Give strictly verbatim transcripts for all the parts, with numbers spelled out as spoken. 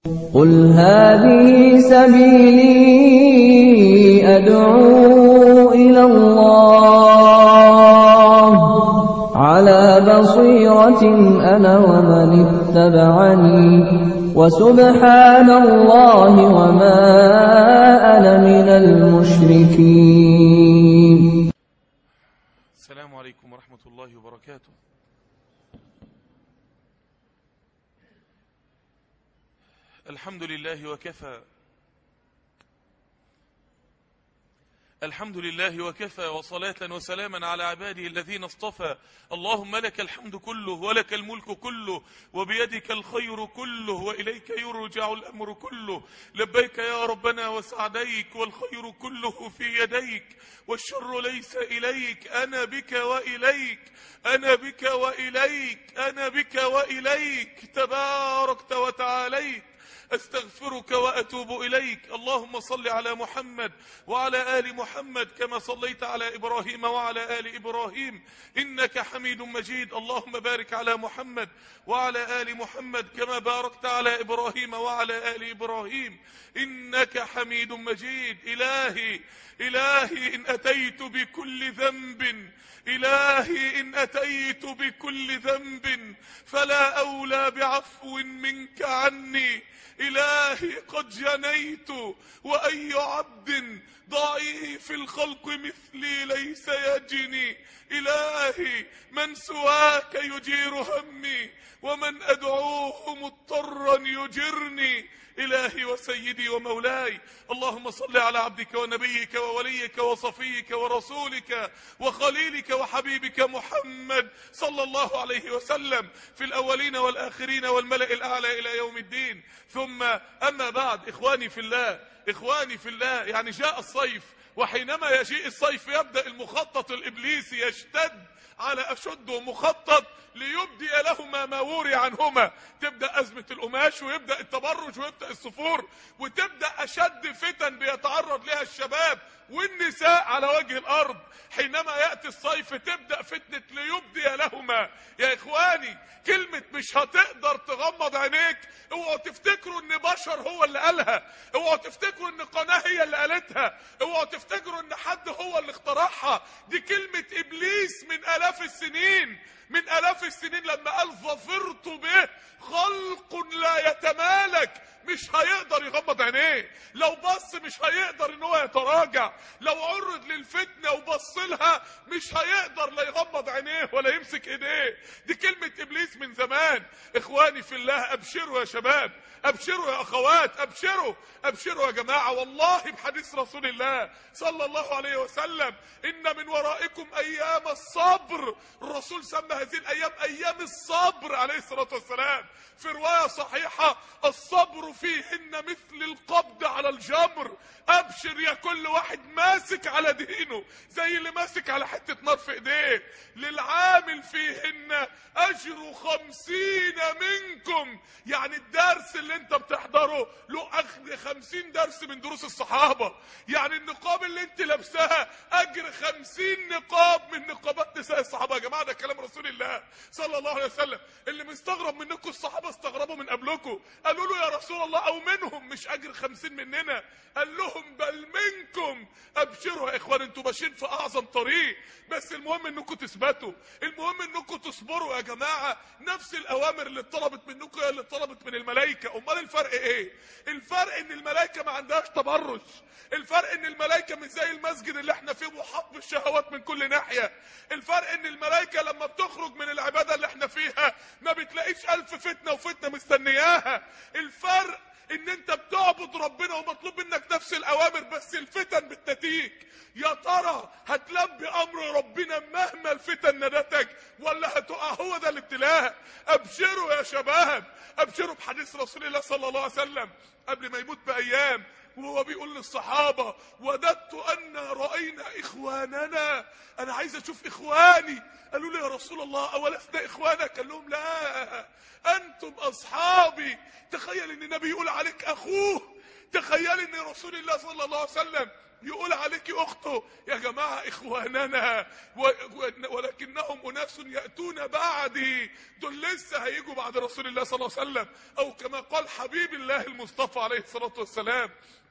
قل هذه سبيلي أدعو إلى الله على بصيرة أنا ومن اتبعني وسبحان الله وما أنا من المشركين. السلام عليكم ورحمة الله وبركاته. الحمد لله وكفى الحمد لله وكفى وصلاة وسلاما على عباده الذين اصطفى. اللهم لك الحمد كله ولك الملك كله وبيدك الخير كله وإليك يرجع الأمر كله. لبيك يا ربنا وسعديك والخير كله في يديك والشر ليس إليك. أنا بك وإليك أنا بك وإليك أنا بك وإليك تباركت وتعاليت. أستغفرك وأتوب إليك. اللهم صل على محمد وعلى آل محمد كما صليت على إبراهيم وعلى آل إبراهيم إنك حميد مجيد. اللهم بارك على محمد وعلى آل محمد كما باركت على إبراهيم وعلى آل إبراهيم إنك حميد مجيد. إلهي إلهي إن أتيت بكل ذنب إلهي إن أتيت بكل ذنب فلا أولى بعفو منك عني. إلهي قد جنيت وأي عبد ضعيف الخلق مثلي ليس يجني. إلهي من سواك يجير همي ومن أدعوه مضطرا يجرني. إلهي وسيدي ومولاي اللهم صل على عبدك ونبيك ووليك وصفيك ورسولك وخليلك وحبيبك محمد صلى الله عليه وسلم في الأولين والآخرين والملأ الأعلى إلى يوم الدين. ثم أما بعد، إخواني في الله إخواني في الله يعني جاء الصيف، وحينما يجيء الصيف يبدأ المخطط الإبليسي يشتد على أشده مخطط ليبدي لهما ما وري عنهما. تبدأ أزمة القماش ويبدأ التبرج ويبدأ الصفور وتبدأ أشد فتن بيتعرض لها الشباب والنساء على وجه الأرض. حينما يأتي الصيف تبدأ فتنة ليبدي لهما. يا إخواني كلمة مش هتقدر تغمض عينيك اوعوا تفتكروا ان بشر هو اللي قالها، اوعوا تفتكروا ان قناة هي اللي قالتها، اوعوا تفتكروا ان حد هو اللي اخترعها. دي كلمة إبليس من آلاف السنين من آلاف السنين لما قال ظفرت به خلق لا يتمالك. مش هيقدر يغمض عينيه، لو بص مش هيقدر ان هو يتراجع، لو عرض للفتنة وبص لها مش هيقدر لا يغمض عينيه ولا يمسك ايديه. دي كلمة إبليس من زمان. إخواني في الله أبشروا يا شباب، أبشروا يا أخوات، أبشروا أبشروا يا جماعة. والله بحديث رسول الله صلى الله عليه وسلم إن من ورائكم أيام الصبر. الرسول سمى هذه الأيام أيام الصبر عليه الصلاة والسلام. في رواية صحيحة الصبر فيهن مثل القبض على الجمر. أبشر يا كل واحد ماسك على دينه زي اللي ماسك على حتة نار في ايديه. للعامل فيهن أجر خمسين منكم. يعني الدرس اللي انت بتحضره له أخذ خمسين درس من دروس الصحابة. يعني النقاب اللي انت لابسها أجر خمسين نقاب من نقابات نساء الصحابة. يا جماعة ده كلام رسول الله صلى الله عليه وسلم. اللي مستغرب منكم الصحابة استغربوا من قبلكم، قالوا له يا رسول الله أو منهم مش أجر خمسين مننا، قال لهم بل منكم. أبشروا يا إخوان انتوا ماشيين في أعظم طريق، بس المهم انكم تثبتوا، المهم انكم تصبروا يا جماعة. نفس الأوامر اللي اتطلبت منكم هي اللي اتطلبت من الملائكة. أمال الفرق إيه؟ الفرق إن الملائكة ما عندهاش تبرج، الفرق إن الملائكة مش زي المسجد اللي احنا فيه محاط بالشهوات من كل ناحية. الفرق إن الملائكة لما بتخرج من العبادة اللي احنا فيها ما بتلاقيش ألف فتنة وفتنة مستنياها. الفرق ان انت بتعبد ربنا ومطلوب منك نفس الاوامر بس الفتن بتناديك. يا ترى هتلبي امر ربنا مهما الفتن نادتك ولا هتقع؟ هو ده الابتلاء. ابشروا يا شباب، ابشروا بحديث رسول الله صلى الله عليه وسلم قبل ما يموت بايام وهو بيقول للصحابة وددت أن رأينا إخواننا. أنا عايز أشوف إخواني. قالوا له يا رسول الله أولسنا إخوانك؟ قال لهم لا أنتم أصحابي. تخيل أن النبي يقول عليك أخوه، تخيل أن رسول الله صلى الله عليه وسلم يقول عليك اخته. يا جماعه اخواننا ولكنهم اناس ياتون بعدي، دول لسه هيجوا بعد رسول الله صلى الله عليه وسلم، او كما قال حبيب الله المصطفى عليه الصلاه والسلام.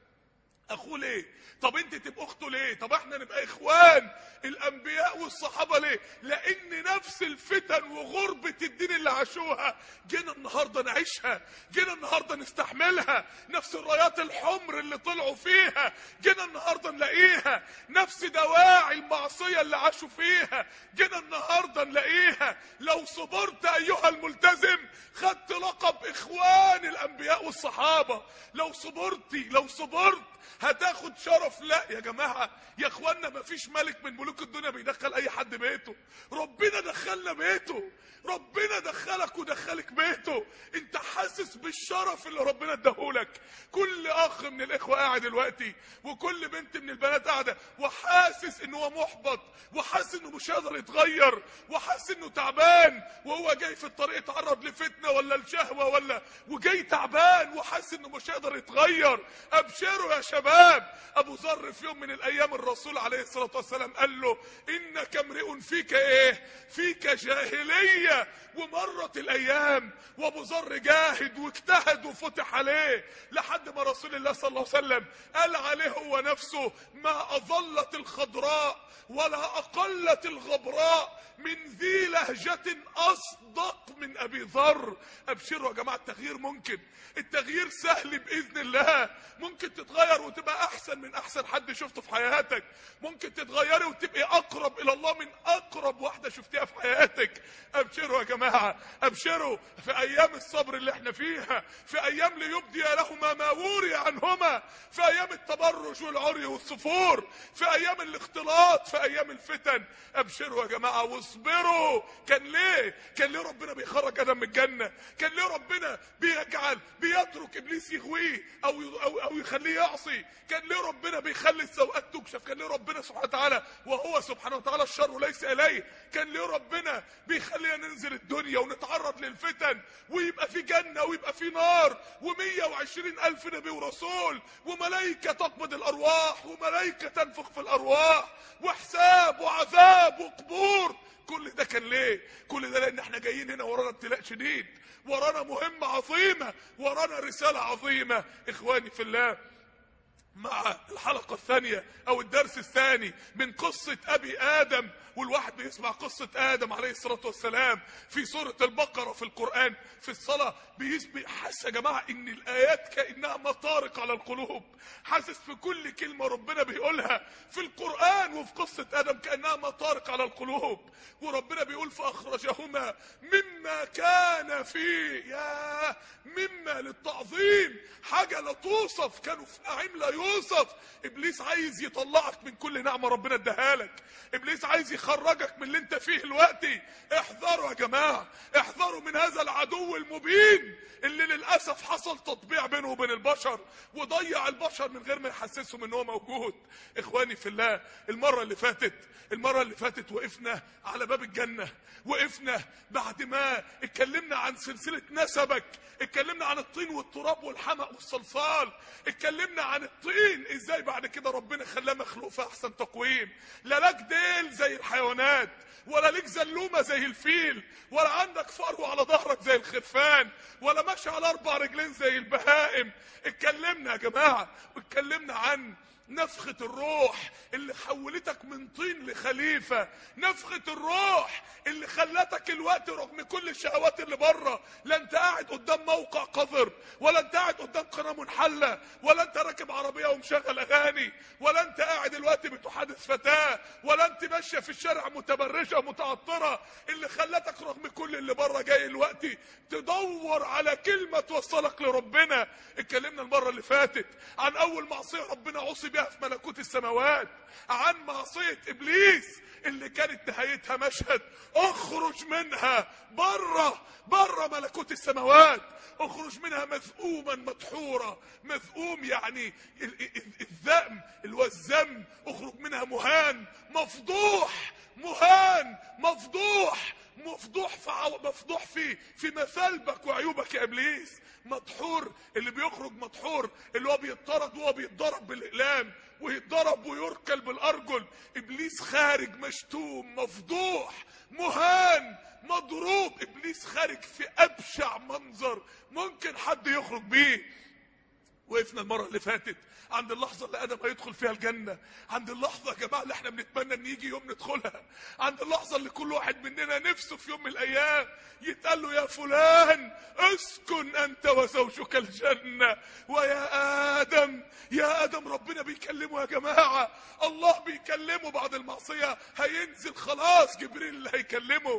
اخوه ليه؟ طب انت تبقى اخته ليه؟ طب احنا نبقى اخوان الانبياء والصحابه ليه؟ لان نفس الفتن وغربه الدين اللي عاشوها جينا النهارده نعيشها، جينا النهارده نستحملها. نفس الرايات الحمر اللي طلعوا فيها جينا النهارده نلاقيها، نفس دواعي المعصيه اللي عاشوا فيها جينا النهارده نلاقيها. لو صبرت ايها الملتزم خدت لقب اخوان الانبياء والصحابه. لو صبرتي لو صبرت هتاخد شرف. لا يا جماعه يا اخوانا، مفيش ملك من ملوك الدنيا بيدخل اي حد بيته، ربنا دخلنا بيته، ربنا دخلك ودخلك بيته. انت حاسس بالشرف اللي ربنا اداهولك. كل اخ من الاخوه قاعد دلوقتي وكل بنت من البنات قاعده وحاسس انه هو محبط، وحاسس انه مش قادر يتغير، وحاسس انه تعبان، وهو جاي في الطريق يتعرض لفتنه ولا لشهوه ولا وجاي تعبان وحاسس انه مش قادر يتغير. ابشروا يا شباب. ابو ذر في يوم من الايام الرسول عليه الصلاه والسلام قال له انك امرئ فيك ايه؟ فيك جاهليه. ومرت الايام وابو ذر جاهد واجتهد وفتح عليه لحد ما رسول الله صلى الله عليه وسلم قال عليه هو نفسه ما اظلت الخضراء ولا اقلت الغبراء من ذي لهجة اصدق من ابي ذر. ابشروا يا جماعة، التغيير ممكن، التغيير سهل باذن الله. ممكن تتغير وتبقى احسن من احسن حد شفته في حياتك، ممكن تتغيري وتبقي اقرب الى الله من اقرب واحدة شفتيها في حياتك. ابشروا يا جماعة، ابشروا في ايام الصبر اللي احنا فيها، في ايام ليبدي لهما ما وري عنهما، في ايام التبرج والعري والسفور، في ايام الاختلاط، في ايام الفتن. ابشروا يا جماعة واصبروا. كان ليه كان ليه ربنا بيخرج ادم من الجنة؟ كان ليه ربنا بيجعل بيترك ابليس يغويه او او او يخليه يعصي؟ كان ليه ربنا بيخلي السوءات تكشف؟ كان ليه ربنا سبحانه وتعالى وهو سبحانه وتعالى الشر ليس اليه؟ كان ليه ربنا بيخلينا ننزل الدنيا ونتعرض للفتن ويبقى في جنة ويبقى في نار ومية وعشرين الف نبي ورسول وملائكة تقبض الارواح وملائكة تنفخ في الارواح وحساب وعذاب وقبور؟ كل ده كان ليه؟ كل ده لان احنا جايين هنا ورانا ابتلاء شديد، ورانا مهمة عظيمة، ورانا رسالة عظيمة. اخواني في الله، مع الحلقة الثانية او الدرس الثاني من قصة ابي ادم، والواحد بيسمع قصة ادم عليه الصلاة والسلام في سورة البقرة في القرآن في الصلاة، بيسمع حاسس يا جماعة ان الايات كأنها مطارق على القلوب. حاسس في كل كلمة ربنا بيقولها في القرآن وفي قصة ادم كأنها مطارق على القلوب. وربنا بيقول فاخرجهما مما كان فيه. يا مما للتعظيم، حاجة لا توصف، كانوا في نعيم لا يوصف. ابليس عايز يطلعك من كل نعمة ربنا اداها لك، ابليس عايز يخرجك من اللي انت فيه دلوقتي. احذروا يا جماعة، احذروا من هذا العدو المبين اللي للأسف حصل تطبيع بينه وبين البشر وضيع البشر من غير ما يحسسهم ان هو موجود. اخواني في الله، المرة اللي فاتت المرة اللي فاتت وقفنا على باب الجنة، وقفنا بعد ما اتكلمنا عن سلسلة نسبك، اتكلمنا عن الطين والتراب والحمأ والصلصال، اتكلمنا عن الطين ازاي بعد كده ربنا خلاه مخلوق في احسن تقويم. لا لك ديل زي الحيوانات، ولا ليك زلومه زي الفيل، ولا عندك فرو على ظهرك زي الخرفان، ولا ماشي على اربع رجلين زي البهائم. اتكلمنا يا جماعه، واتكلمنا عن نفخة الروح اللي حولتك من طين لخليفة، نفخة الروح اللي خلتك الوقت رغم كل الشهوات اللي بره، لا انت قاعد قدام موقع قذر، ولا انت قاعد قدام قناة منحلة، ولا انت راكب عربية ومشغل اغاني، ولا انت قاعد الوقت بتحادث فتاة، ولا انت ماشية في الشارع متبرجة متعطرة. اللي خلتك رغم كل اللي بره جاي الوقت تدور على كلمة توصلك لربنا. اتكلمنا المرة اللي فاتت عن اول معصية ربنا عصي بها في ملكوت السماوات، عن معصية ابليس اللي كانت نهايتها مشهد اخرج منها بره بره ملكوت السماوات، اخرج منها مذءوما مدحورا. مذءوم يعني الذم اللي هو الذم، اخرج منها مهان مفضوح، مهان مفضوح. مفضوح في عو... مفضوح في في مثالبك وعيوبك يا ابليس. مدحور، اللي بيخرج مدحور، اللي هو بيتطرد وهو بيتضرب بالاقلام ويتضرب ويركل بالارجل. ابليس خارج مشتوم مفضوح مهان مضروب. ابليس خارج في ابشع منظر ممكن حد يخرج بيه. وقفنا المره اللي فاتت عند اللحظه اللي ادم هيدخل فيها الجنه، عند اللحظه يا جماعه اللي احنا بنتمنى ان يجي يوم ندخلها، عند اللحظه اللي كل واحد مننا نفسه في يوم من الايام يتقال له يا فلان اسكن انت وزوجك الجنه. ويا ادم، يا ادم ربنا بيكلمه يا جماعه، الله بيكلمه بعد المعصيه، هينزل خلاص جبريل اللي هيكلمه.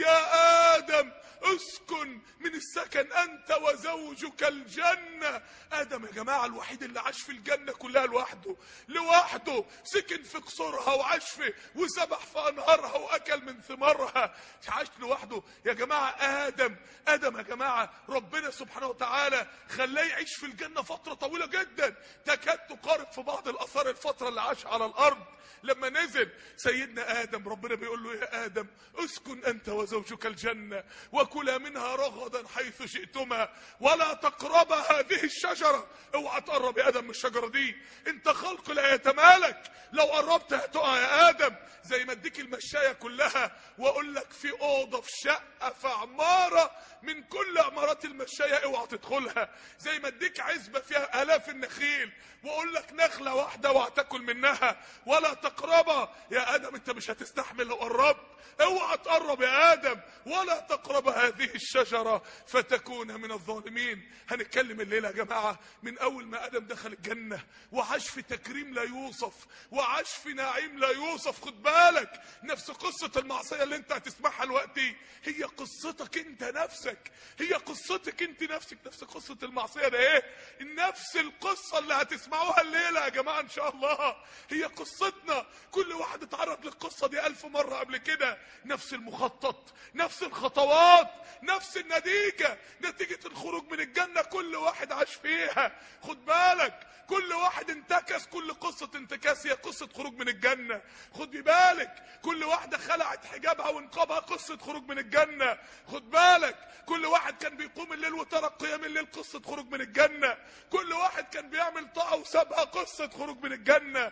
يا ادم اسكن من السكن انت وزوجك الجنه. ادم يا جماعه الوحيد اللي عاش في الجنه كلها لوحده، لوحده سكن في قصورها وعاش في وسبح في انهارها واكل من ثمارها، عاش لوحده يا جماعه. ادم ادم يا جماعه ربنا سبحانه وتعالى خلاه يعيش في الجنه فتره طويله جدا، تكاد تقارب في بعض الاثار الفتره اللي عاش على الارض. لما نزل سيدنا ادم ربنا بيقول له يا ادم اسكن انت وزوجك الجنه وكلا منها رغدا حيث شئتما ولا تقربا هذه الشجره. اوعى تقرب يا ادم من الشجره دي، انت خلق لا يتمالك، لو قربت هتقع يا ادم. زي ما اديك المشايه كلها واقول لك في اوضه في شقه في عماره من كل عمارات المشايه اوعى تدخلها، زي ما اديك عزبه فيها الاف النخيل واقول لك نخله واحده وهتاكل منها ولا تقربها يا ادم، انت مش هتستحمل لو قربت. اوعى تقرب يا ادم ولا تقرب هذه الشجره فتكون من الظالمين. هنتكلم الليله يا جماعه من اول ما ادم دخل الجنه وعاش في تكريم لا يوصف وعاش في نعيم لا يوصف. خد بالك نفس قصه المعصيه اللي انت هتسمعها دلوقتي هي قصتك انت نفسك، هي قصتك انت نفسك. نفس قصه المعصيه ده ايه؟ نفس القصه اللي هتسمعوها الليله يا جماعه ان شاء الله هي قصتنا. كل واحد اتعرض للقصه دي الف مره قبل كده، نفس المخطط، نفس الخطوات، نفس النتيجه، نتيجه الخروج من الجنه كل واحد عاش فيها. خد بالك كل واحد انتكس، كل قصه انتكاس هي قصه خروج من الجنه. خد بالك كل واحده خلعت حجابها ونقابها قصه خروج من الجنه. خد بالك كل واحد كان بيقوم الليل وترك قيام الليل قصه خروج من الجنه. كل واحد كان بيعمل طاعه وسابها قصه خروج من الجنه.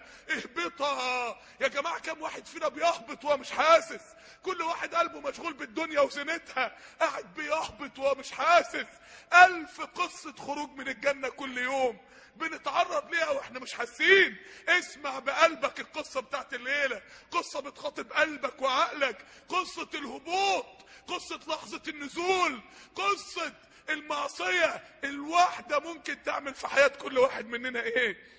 اهبطها يا جماعه، كم واحد فينا بيهبط وهو مش حاسس؟ كل واحد قلبه مشغول بالدنيا وزينتها قاعد بيهبط وهو مش حاسس. الف قصه خروج من الجنه كل يوم بنتعرض ليها واحنا مش حاسين. اسمع بقلبك القصه بتاعت الليله، قصه بتخاطب قلبك وعقلك، قصه الهبوط، قصه لحظه النزول، قصه المعصيه الواحده ممكن تعمل في حياه كل واحد مننا ايه.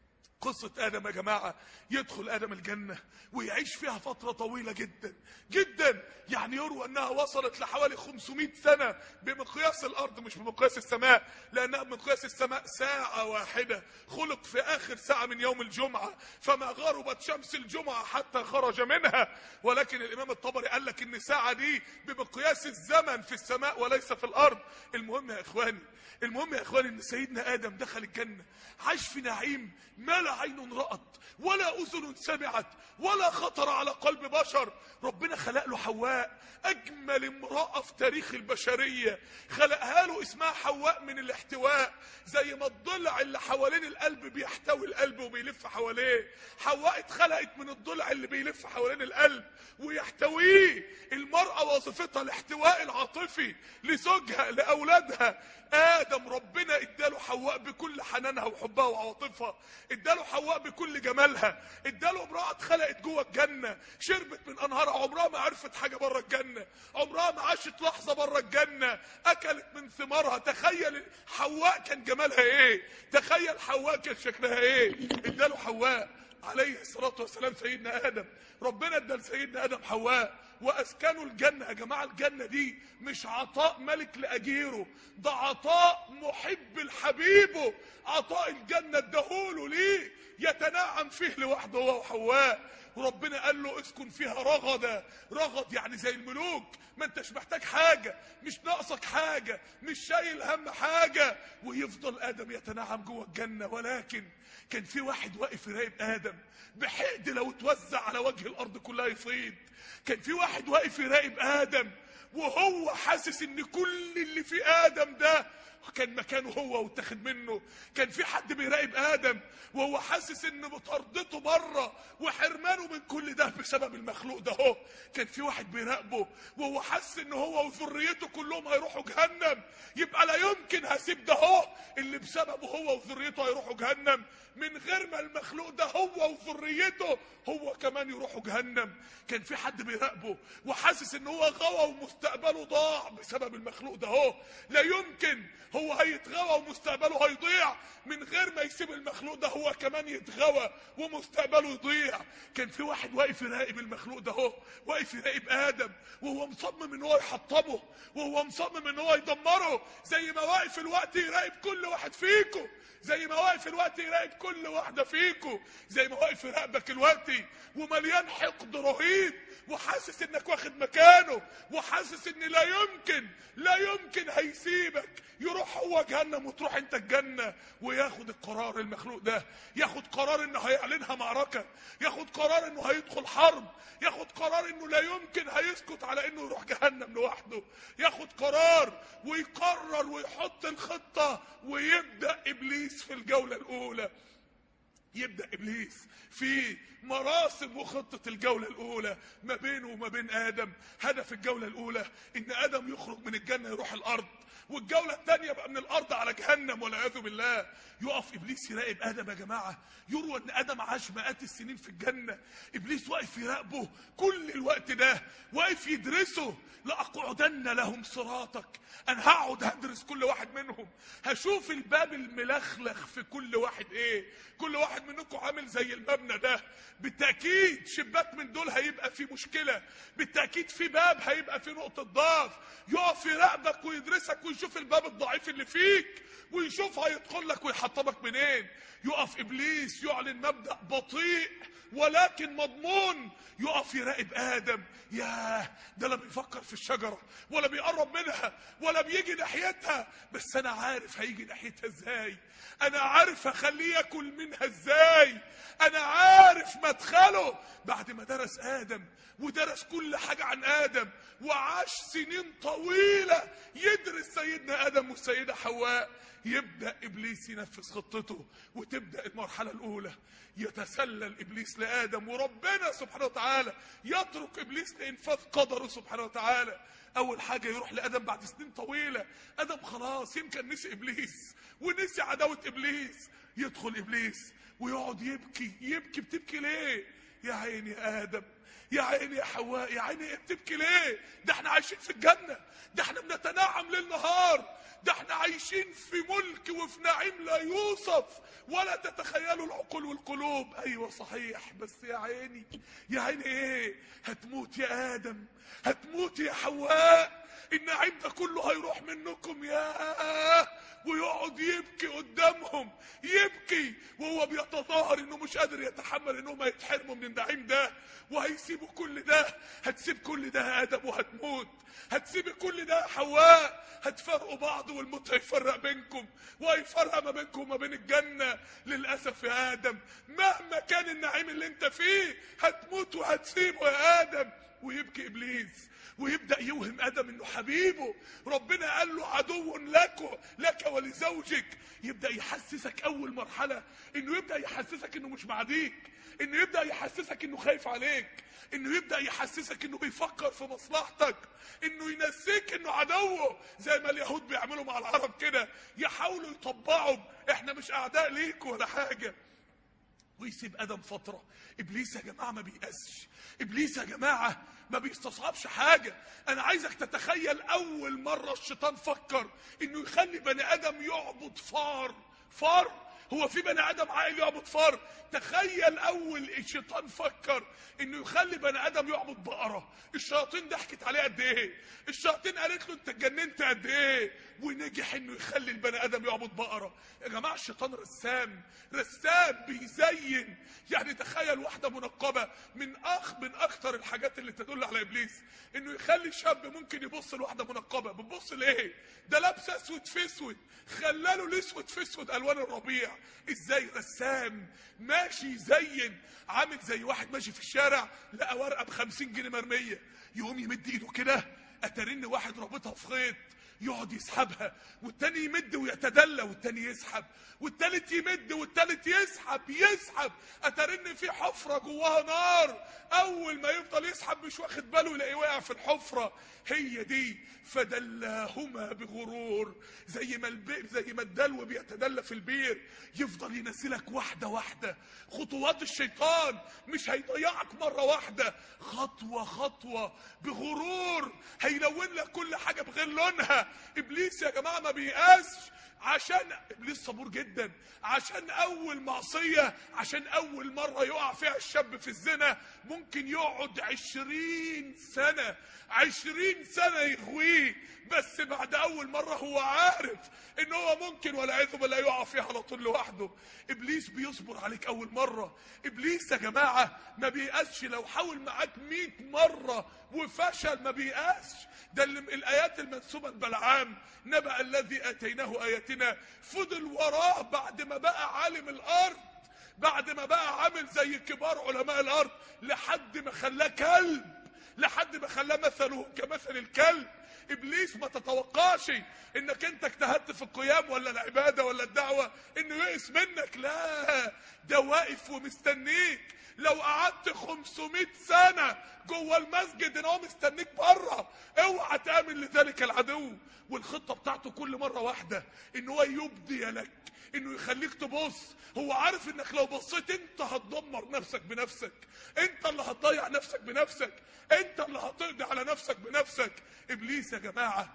قصة آدم يا جماعة، يدخل آدم الجنة ويعيش فيها فترة طويلة جدا جدا، يعني يروى أنها وصلت لحوالي خمسمائة سنة بمقياس الأرض مش بمقياس السماء، لأنها بمقياس السماء ساعة واحدة، خلق في آخر ساعة من يوم الجمعة، فما غربت شمس الجمعة حتى خرج منها. ولكن الإمام الطبري قال لك إن ساعة دي بمقياس الزمن في السماء وليس في الأرض. المهم يا إخواني المهم يا إخواني إن سيدنا آدم دخل الجنة عاش في نعيم ما لا عين رأت ولا أذن سمعت ولا خطر على قلب بشر. ربنا خلق له حواء، أجمل امرأة في تاريخ البشرية، خلقها له اسمها حواء من الاحتواء، زي ما الضلع اللي حوالين القلب بيحتوي القلب وبيلف حواليه. حواء اتخلقت من الضلع اللي بيلف حوالين القلب ويحتويه. المرأة وظيفتها الاحتواء العاطفي لزوجها لأولادها. آدم ربنا اداله حواء بكل حنانها وحبها وعواطفها، اداله حواء بكل جمالها، اداله امرأة اتخلقت جوه الجنة، شربت من انهارها، عمرها ما عرفت حاجة بره الجنة، عمرها ما عاشت لحظة بره الجنة، اكلت من ثمارها. تخيل حواء كان جمالها ايه، تخيل حواء كان شكلها ايه. اداله حواء عليه الصلاة والسلام سيدنا آدم، ربنا ادى لسيدنا آدم حواء واسكنوا الجنة. يا جماعة الجنة دي مش عطاء ملك لأجيره، ده عطاء محب لحبيبه، عطاء الجنة اداهوله ليه يتنعم فيه لوحده هو وحواء. وربنا قال له اسكن فيها رغدا، رغد يعني زي الملوك، ما انتش محتاج حاجة، مش ناقصك حاجة، مش شايل هم حاجة، ويفضل آدم يتنعم جوه الجنة. ولكن كان في واحد واقف يراقب آدم بحقد لو اتوزع على وجه الأرض كلها يفيض. كان في واحد واحد واقف يراقب ادم وهو حاسس ان كل اللي في ادم ده كان مكانه هو واتاخد منه. كان في حد بيراقب ادم وهو حاسس ان مطاردته بره وحرمانه من كل ده بسبب المخلوق ده اهو. كان في واحد بيراقبه وهو حاسس ان هو وذريته كلهم هيروحوا جهنم، يبقى لا يمكن هسيب ده اهو اللي بسببه هو وذريته هيروحوا جهنم من غير ما المخلوق ده هو وذريته هو كمان يروحوا جهنم. كان في حد بيراقبه وحاسس ان هو غوى ومستقبله ضاع بسبب المخلوق ده اهو. لا يمكن هو هيتغوى ومستقبله هيضيع من غير ما يسيب المخلوق ده هو كمان يتغوى ومستقبله يضيع. كان في واحد واقف يراقب المخلوق ده اهو، واقف يراقب ادم وهو مصمم ان هو يحطمه وهو مصمم ان هو يدمره، زي ما واقف الوقت يراقب كل واحد فيكم، زي ما واقف الوقت يراقب كل واحده فيكم، زي ما واقف يراقبك الوقت ومليان حقد رهيب وحاسس انك واخد مكانه وحاسس ان لا يمكن لا يمكن هيسيبك يروح هو جهنم وتروح انت الجنه. وياخد القرار المخلوق ده، ياخد قرار انه هيعلنها معركه، ياخد قرار انه هيدخل حرب، ياخد قرار انه لا يمكن هيسكت على انه يروح جهنم لوحده، ياخد قرار ويقرر ويحط الخطه. ويبدا ابليس في الجوله الاولى، يبدأ إبليس في مراسم وخطة الجولة الأولى ما بينه وما بين آدم. هدف الجولة الأولى إن آدم يخرج من الجنة يروح الأرض، والجولة الثانية بقى من الأرض على جهنم والعياذ بالله. يقف إبليس يراقب آدم يا جماعة. يروى إن آدم عاش مئات السنين في الجنة، إبليس واقف يراقبه كل الوقت ده، واقف يدرسه. لأقعدن لهم صراطك، أنا هقعد هدرس كل واحد منهم، هشوف الباب الملخلخ في كل واحد إيه. كل واحد منكم عامل زي المبنى ده، بالتأكيد شباك من دول هيبقى في مشكلة، بالتأكيد في باب هيبقى في نقطة ضعف. يقف يراقبك ويدرسك ويشوف الباب الضعيف اللي فيك ويشوف هيدخل لك ويحطمك منين. يقف إبليس يعلن مبدأ بطيء ولكن مضمون، يقف يراقب آدم. ياه، ده لا بيفكر في الشجرة ولا بيقرب منها ولا بيجي ناحيتها، بس أنا عارف هيجي ناحيتها إزاي، أنا عارف هخليه ياكل منها إزاي، أنا عارف مدخله. بعد ما درس آدم ودرس كل حاجة عن آدم وعاش سنين طويلة يدرس سيدنا آدم والسيدة حواء، يبدأ إبليس ينفذ خطته. وتبدأ المرحلة الأولى، يتسلل إبليس لآدم وربنا سبحانه وتعالى يترك إبليس لإنفاذ قدره سبحانه وتعالى. أول حاجة يروح لآدم بعد سنين طويلة، آدم خلاص يمكن نسي إبليس ونسي عداوة إبليس. يدخل إبليس ويقعد يبكي يبكي. بتبكي ليه يا عيني يا آدم، يا عيني يا حواء، يا عيني بتبكي ليه؟ ده احنا عايشين في الجنة، ده احنا بنتنعم ليل نهار، ده احنا عايشين في ملك وفي نعيم لا يوصف ولا تتخيلوا العقول والقلوب. ايوه صحيح، بس يا عيني يا عيني ايه؟ هتموت يا آدم، هتموت يا حواء، النعيم ده كله هيروح منكم يا. ويقعد يبكي قدامهم، يبكي وهو بيتظاهر انه مش قادر يتحمل انهم هيتحرموا من النعيم ده وهيسيبوا كل ده. هتسيب كل ده يا آدم وهتموت، هتسيب كل ده يا حواء، هتفرقوا بعض والموت هيفرق بينكم وهيفرق ما بينكم وما بين الجنة. للأسف يا آدم مهما كان النعيم اللي انت فيه هتموت وهتسيبه يا آدم. ويبكي إبليس ويبدأ يوهم آدم انه حبيبه، ربنا قال له عدو لك لك ولزوجك. يبدأ يحسسك اول مرحلة انه يبدأ يحسسك انه مش معديك، انه يبدأ يحسسك انه خايف عليك، انه يبدأ يحسسك انه بيفكر في مصلحتك، انه ينسيك انه عدوه، زي ما اليهود بيعملوا مع العرب كده، يحاولوا يطبعوا احنا مش اعداء ليك ولا حاجة. ويسيب آدم فترة. إبليس يا جماعة ما بيقاسش، إبليس يا جماعة ما بيستصعبش حاجة. أنا عايزك تتخيل أول مرة الشيطان فكر إنه يخلي بني آدم يعبد فار. فار؟ هو في بني آدم عاقل يعبد فار؟ تخيل أول الشيطان فكر إنه يخلي بني آدم يعبد بقرة. الشياطين ضحكت عليه قد إيه؟ الشياطين قالت له أنت اتجننت قد إيه؟ ونجح إنه يخلي البني آدم يعبد بقرة. يا جماعة الشيطان رسام، رسام بيزين. يعني تخيل واحدة منقبة، من أخ من أكتر الحاجات اللي تدل على إبليس إنه يخلي شاب ممكن يبص لواحدة منقبة. بتبص لإيه؟ ده لابس أسود في أسود، خلاله الأسود في أسود ألوان الربيع. ازاي رسام ماشي يزين، عامل زي واحد ماشي في الشارع لقى ورقه بخمسين جنيه مرميه، يقوم يمد ايده كده اترن واحد رابطها في خيط يقعد يسحبها، والتاني يمد ويتدلى والتاني يسحب، والتالت يمد والتالت يسحب يسحب اترن في حفره جواها نار، اول ما يفضل يسحب مش واخد باله يلاقيه واقع في الحفره. هي دي فدلاهما بغرور، زي ما البئر زي ما الدلو بيتدلى في البير يفضل ينزلك واحده واحده. خطوات الشيطان مش هيضيعك مره واحده، خطوه خطوه بغرور هيلون لك كل حاجه بغير لونها. ابليس يا جماعه ما بيقاسش، عشان ابليس صبور جدا، عشان اول معصيه، عشان اول مره يقع فيها الشاب في الزنا ممكن يقعد عشرين سنه عشرين سنه يغويه، بس بعد اول مره هو عارف ان هو ممكن والعياذ بالله يقع فيها على طول لوحده. ابليس بيصبر عليك اول مره. ابليس يا جماعه ما بيقاسش، لو حاول معاك مئة مره وفشل ما بيقاسش. ده اللي الايات المنسوبه لبلعام، نبأ الذي اتيناه اياتنا فضل وراه بعد ما بقى عالم الارض، بعد ما بقى عامل زي كبار علماء الارض، لحد ما خلاه كلب، لحد ما خلاه مثله كمثل الكلب. ابليس ما تتوقعش انك انت اجتهدت في القيام ولا العباده ولا الدعوه انه يئس منك، لا ده واقف ومستنيك. لو قعدت خمسمائة سنه جوه المسجد ان هو مستنيك بره، اوعى تامن لذلك العدو. والخطه بتاعته كل مره واحده، ان هو يبدي لك، انه يخليك تبص. هو عارف انك لو بصيت انت هتدمر نفسك بنفسك، انت اللي هتضيع نفسك بنفسك، انت اللي هتقضي على نفسك بنفسك. ابليس يا جماعه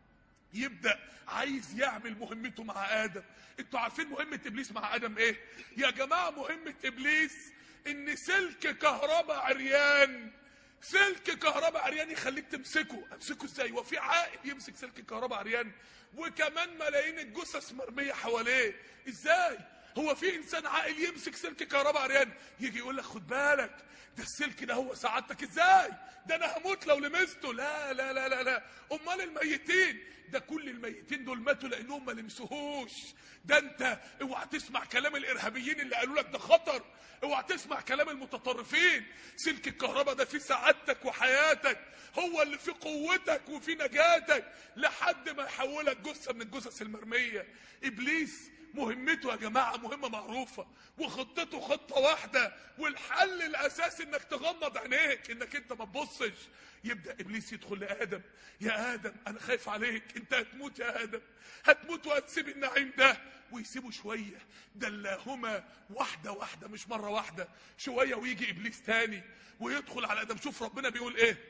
يبدأ عايز يعمل مهمته مع آدم. انتوا عارفين مهمة ابليس مع آدم ايه؟ يا جماعة مهمة ابليس ان سلك كهرباء عريان، سلك كهرباء عريان يخليك تمسكه. امسكه ازاي؟ وفي عاقل يمسك سلك كهرباء عريان؟ وكمان ملايين الجثث مرمية حواليه، ازاي؟ هو في انسان عاقل يمسك سلك كهرباء عريان؟ يجي يقول لك خد بالك ده السلك ده هو سعادتك. ازاي؟ ده انا هموت لو لمسته. لا لا لا لا لا. امال الميتين؟ ده كل الميتين دول ماتوا لانهم ما لمسوهوش. ده انت اوعى تسمع كلام الارهابيين اللي قالوا لك ده خطر، اوعى تسمع كلام المتطرفين. سلك الكهرباء ده فيه سعادتك وحياتك، هو اللي فيه قوتك وفيه نجاتك، لحد ما يحولك جثه من الجثث المرميه. ابليس مهمته يا جماعه مهمه معروفه، وخطته خطه واحده، والحل الاساسي انك تغمض عينيك، انك انت ما تبصش. يبدا ابليس يدخل لادم، يا ادم انا خايف عليك، انت هتموت يا ادم، هتموت وهتسيب النعيم ده. ويسيبه شويه، دلاهما واحده واحده مش مره واحده، شويه ويجي ابليس تاني ويدخل على ادم. شوف ربنا بيقول ايه،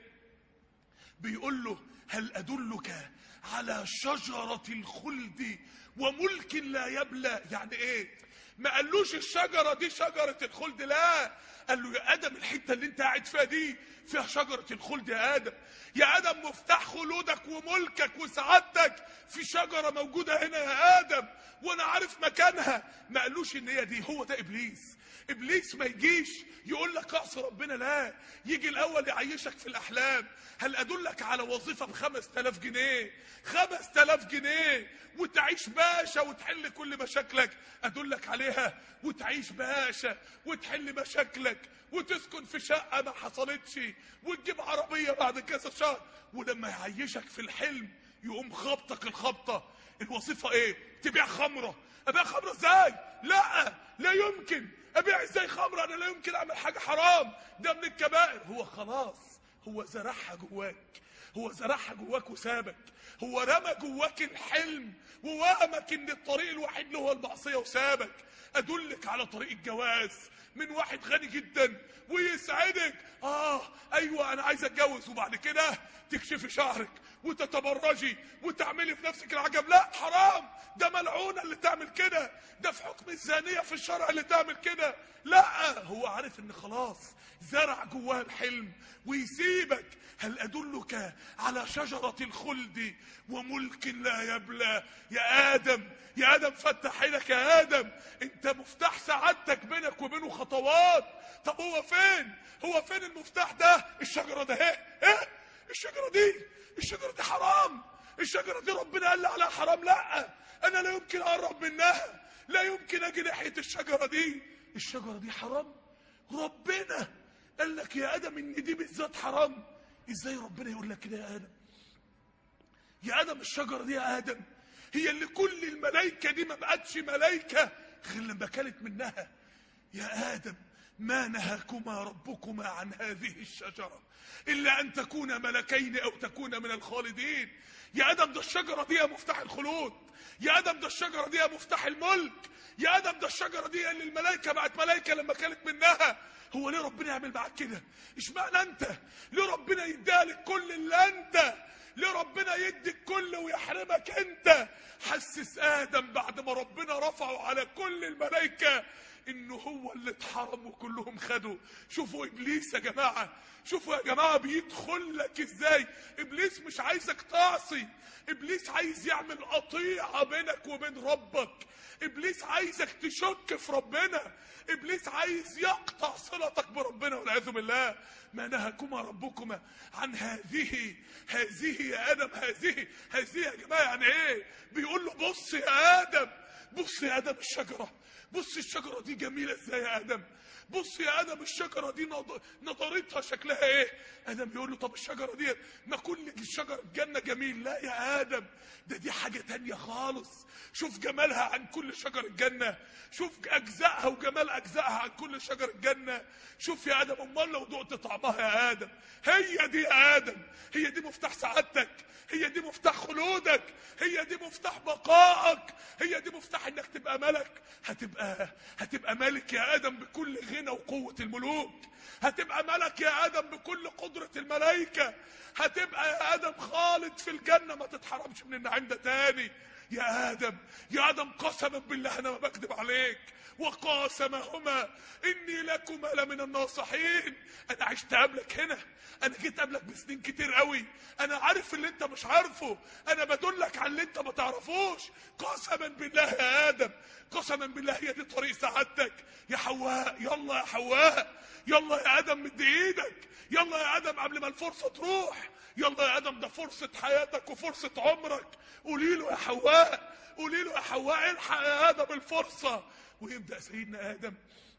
بيقول له هل ادلك على شجره الخلد وملك لا يبلى. يعني ايه؟ ما قالوش الشجره دي شجره الخلد، لا، قال له يا ادم الحته اللي انت قاعد فيها دي فيها شجره الخلد يا ادم. يا ادم مفتاح خلودك وملكك وسعادتك في شجره موجوده هنا يا ادم، وانا عارف مكانها. ما قالوش ان هي دي. هو ده ابليس. ابليس ما يجيش يقول لك اعصي ربنا، لا، يجي الاول يعيشك في الاحلام. هل ادلك على وظيفه بخمس تلاف جنيه، خمس تلاف جنيه وتعيش باشا وتحل كل مشاكلك؟ ادلك عليها وتعيش باشا وتحل مشاكلك وتسكن في شقه ما حصلتش وتجيب عربيه بعد كذا شهر، ولما يعيشك في الحلم يقوم خبطك الخبطه. الوظيفه ايه؟ تبيع خمره. ابيع خمره ازاي؟ لا لا يمكن. ابيع ازاي خمره؟ انا لا يمكن اعمل حاجه حرام، ده من الكبائر. هو خلاص هو زرعها جواك، هو زرعها جواك وسابك، هو رمى جواك الحلم ووهمك ان الطريق الوحيد له هو المعصيه وسابك. ادلك على طريق الجواز من واحد غني جدا ويسعدك، اه ايوه انا عايز اتجوز، وبعد كده تكشفي شعرك وتتبرجي وتعملي في نفسك العجب. لا حرام، ده ملعونه اللي تعمل كده، ده في حكم الزانيه في الشرع اللي تعمل كده. لا، هو عارف ان خلاص زرع جواه الحلم ويسيبك. هل ادلك على شجره الخلد وملك لا يبلى. يا ادم يا ادم فتح عينك يا ادم، انت مفتاح سعادتك بينك وبينه خطوات. طب هو فين؟ هو فين المفتاح ده؟ الشجره ده ايه؟ ايه الشجره دي؟ الشجره دي حرام، الشجره دي ربنا قال لي عليها حرام. لا انا لا يمكن اقرب منها. لا يمكن اجي ناحيه الشجره دي، الشجره دي حرام. ربنا قال لك يا ادم ان دي بالذات حرام. ازاي ربنا يقول لك كده يا ادم؟ يا ادم الشجره دي يا ادم هي اللي كل الملائكه دي ما بقتش ملائكه غير لما كلت منها. يا ادم ما نهاكما ربكما عن هذه الشجره الا ان تكونا ملكين او تكونا من الخالدين. يا ادم ده الشجره دي مفتاح الخلود، يا ادم ده الشجره دي مفتاح الملك، يا ادم ده الشجره دي اللي الملائكه بقت ملائكه لما كلت منها. هو ليه ربنا يعمل معاك كده؟ اشمعنى انت؟ ليه ربنا يديها لك كل اللي انت؟ ليه ربنا يدي الكل ويحرمك انت؟ حسس ادم بعد ما ربنا رفعه على كل الملائكه انه هو اللي اتحرم وكلهم خدوا. شوفوا ابليس يا جماعه، شوفوا يا جماعه بيدخل لك ازاي. ابليس مش عايزك تعصي، ابليس عايز يعمل قطيعه بينك وبين ربك، ابليس عايزك تشك في ربنا، ابليس عايز يقطع صلتك بربنا والعياذ بالله. ما نهاكما ربكما عن هذه هذه يا ادم هذه هذه يا جماعه يعني ايه؟ بيقول له بص يا ادم، بص يا ادم الشجره، بص الشجره دي جميله ازاي يا ادم، بص يا ادم الشجره دي نضارتها شكلها ايه؟ ادم يقول له طب الشجره دي ما كل الشجر الجنه جميل. لا يا ادم ده دي حاجه تانيه خالص. شوف جمالها عن كل شجر الجنه، شوف اجزائها وجمال اجزائها عن كل شجر الجنه. شوف يا ادم امال لو دقت طعمها يا ادم، هي دي يا ادم، هي دي مفتاح سعادتك، هي دي مفتاح خلودك، هي دي مفتاح بقائك، هي دي مفتاح انك تبقى ملك. هتبقى هتبقى ملك يا ادم بكل غنى وقوه الملوك، هتبقى ملك يا ادم بكل قدره الملائكه، هتبقى يا ادم خالد في الجنه ما تتحرمش من النعيم ده تاني. يا ادم يا ادم قسما بالله انا ما بكذب عليك، وقاسمهما اني لكما لمن الناصحين. انا عشت قبلك هنا، انا جيت قبلك بسنين كتير قوي، انا عارف اللي انت مش عارفه، انا بدلك على اللي انت ما تعرفوش. قسما بالله يا ادم، قسما بالله هي دي طريق سعادتك. يا حواء يلا يا حواء، يلا يا ادم مد ايدك، يلا يا ادم قبل ما الفرصه تروح، يلا يا ادم ده فرصه حياتك وفرصه عمرك. قولي له يا حواء، قولي له يا حواء الحق يا ادم الفرصه. ويبدا سيدنا ادم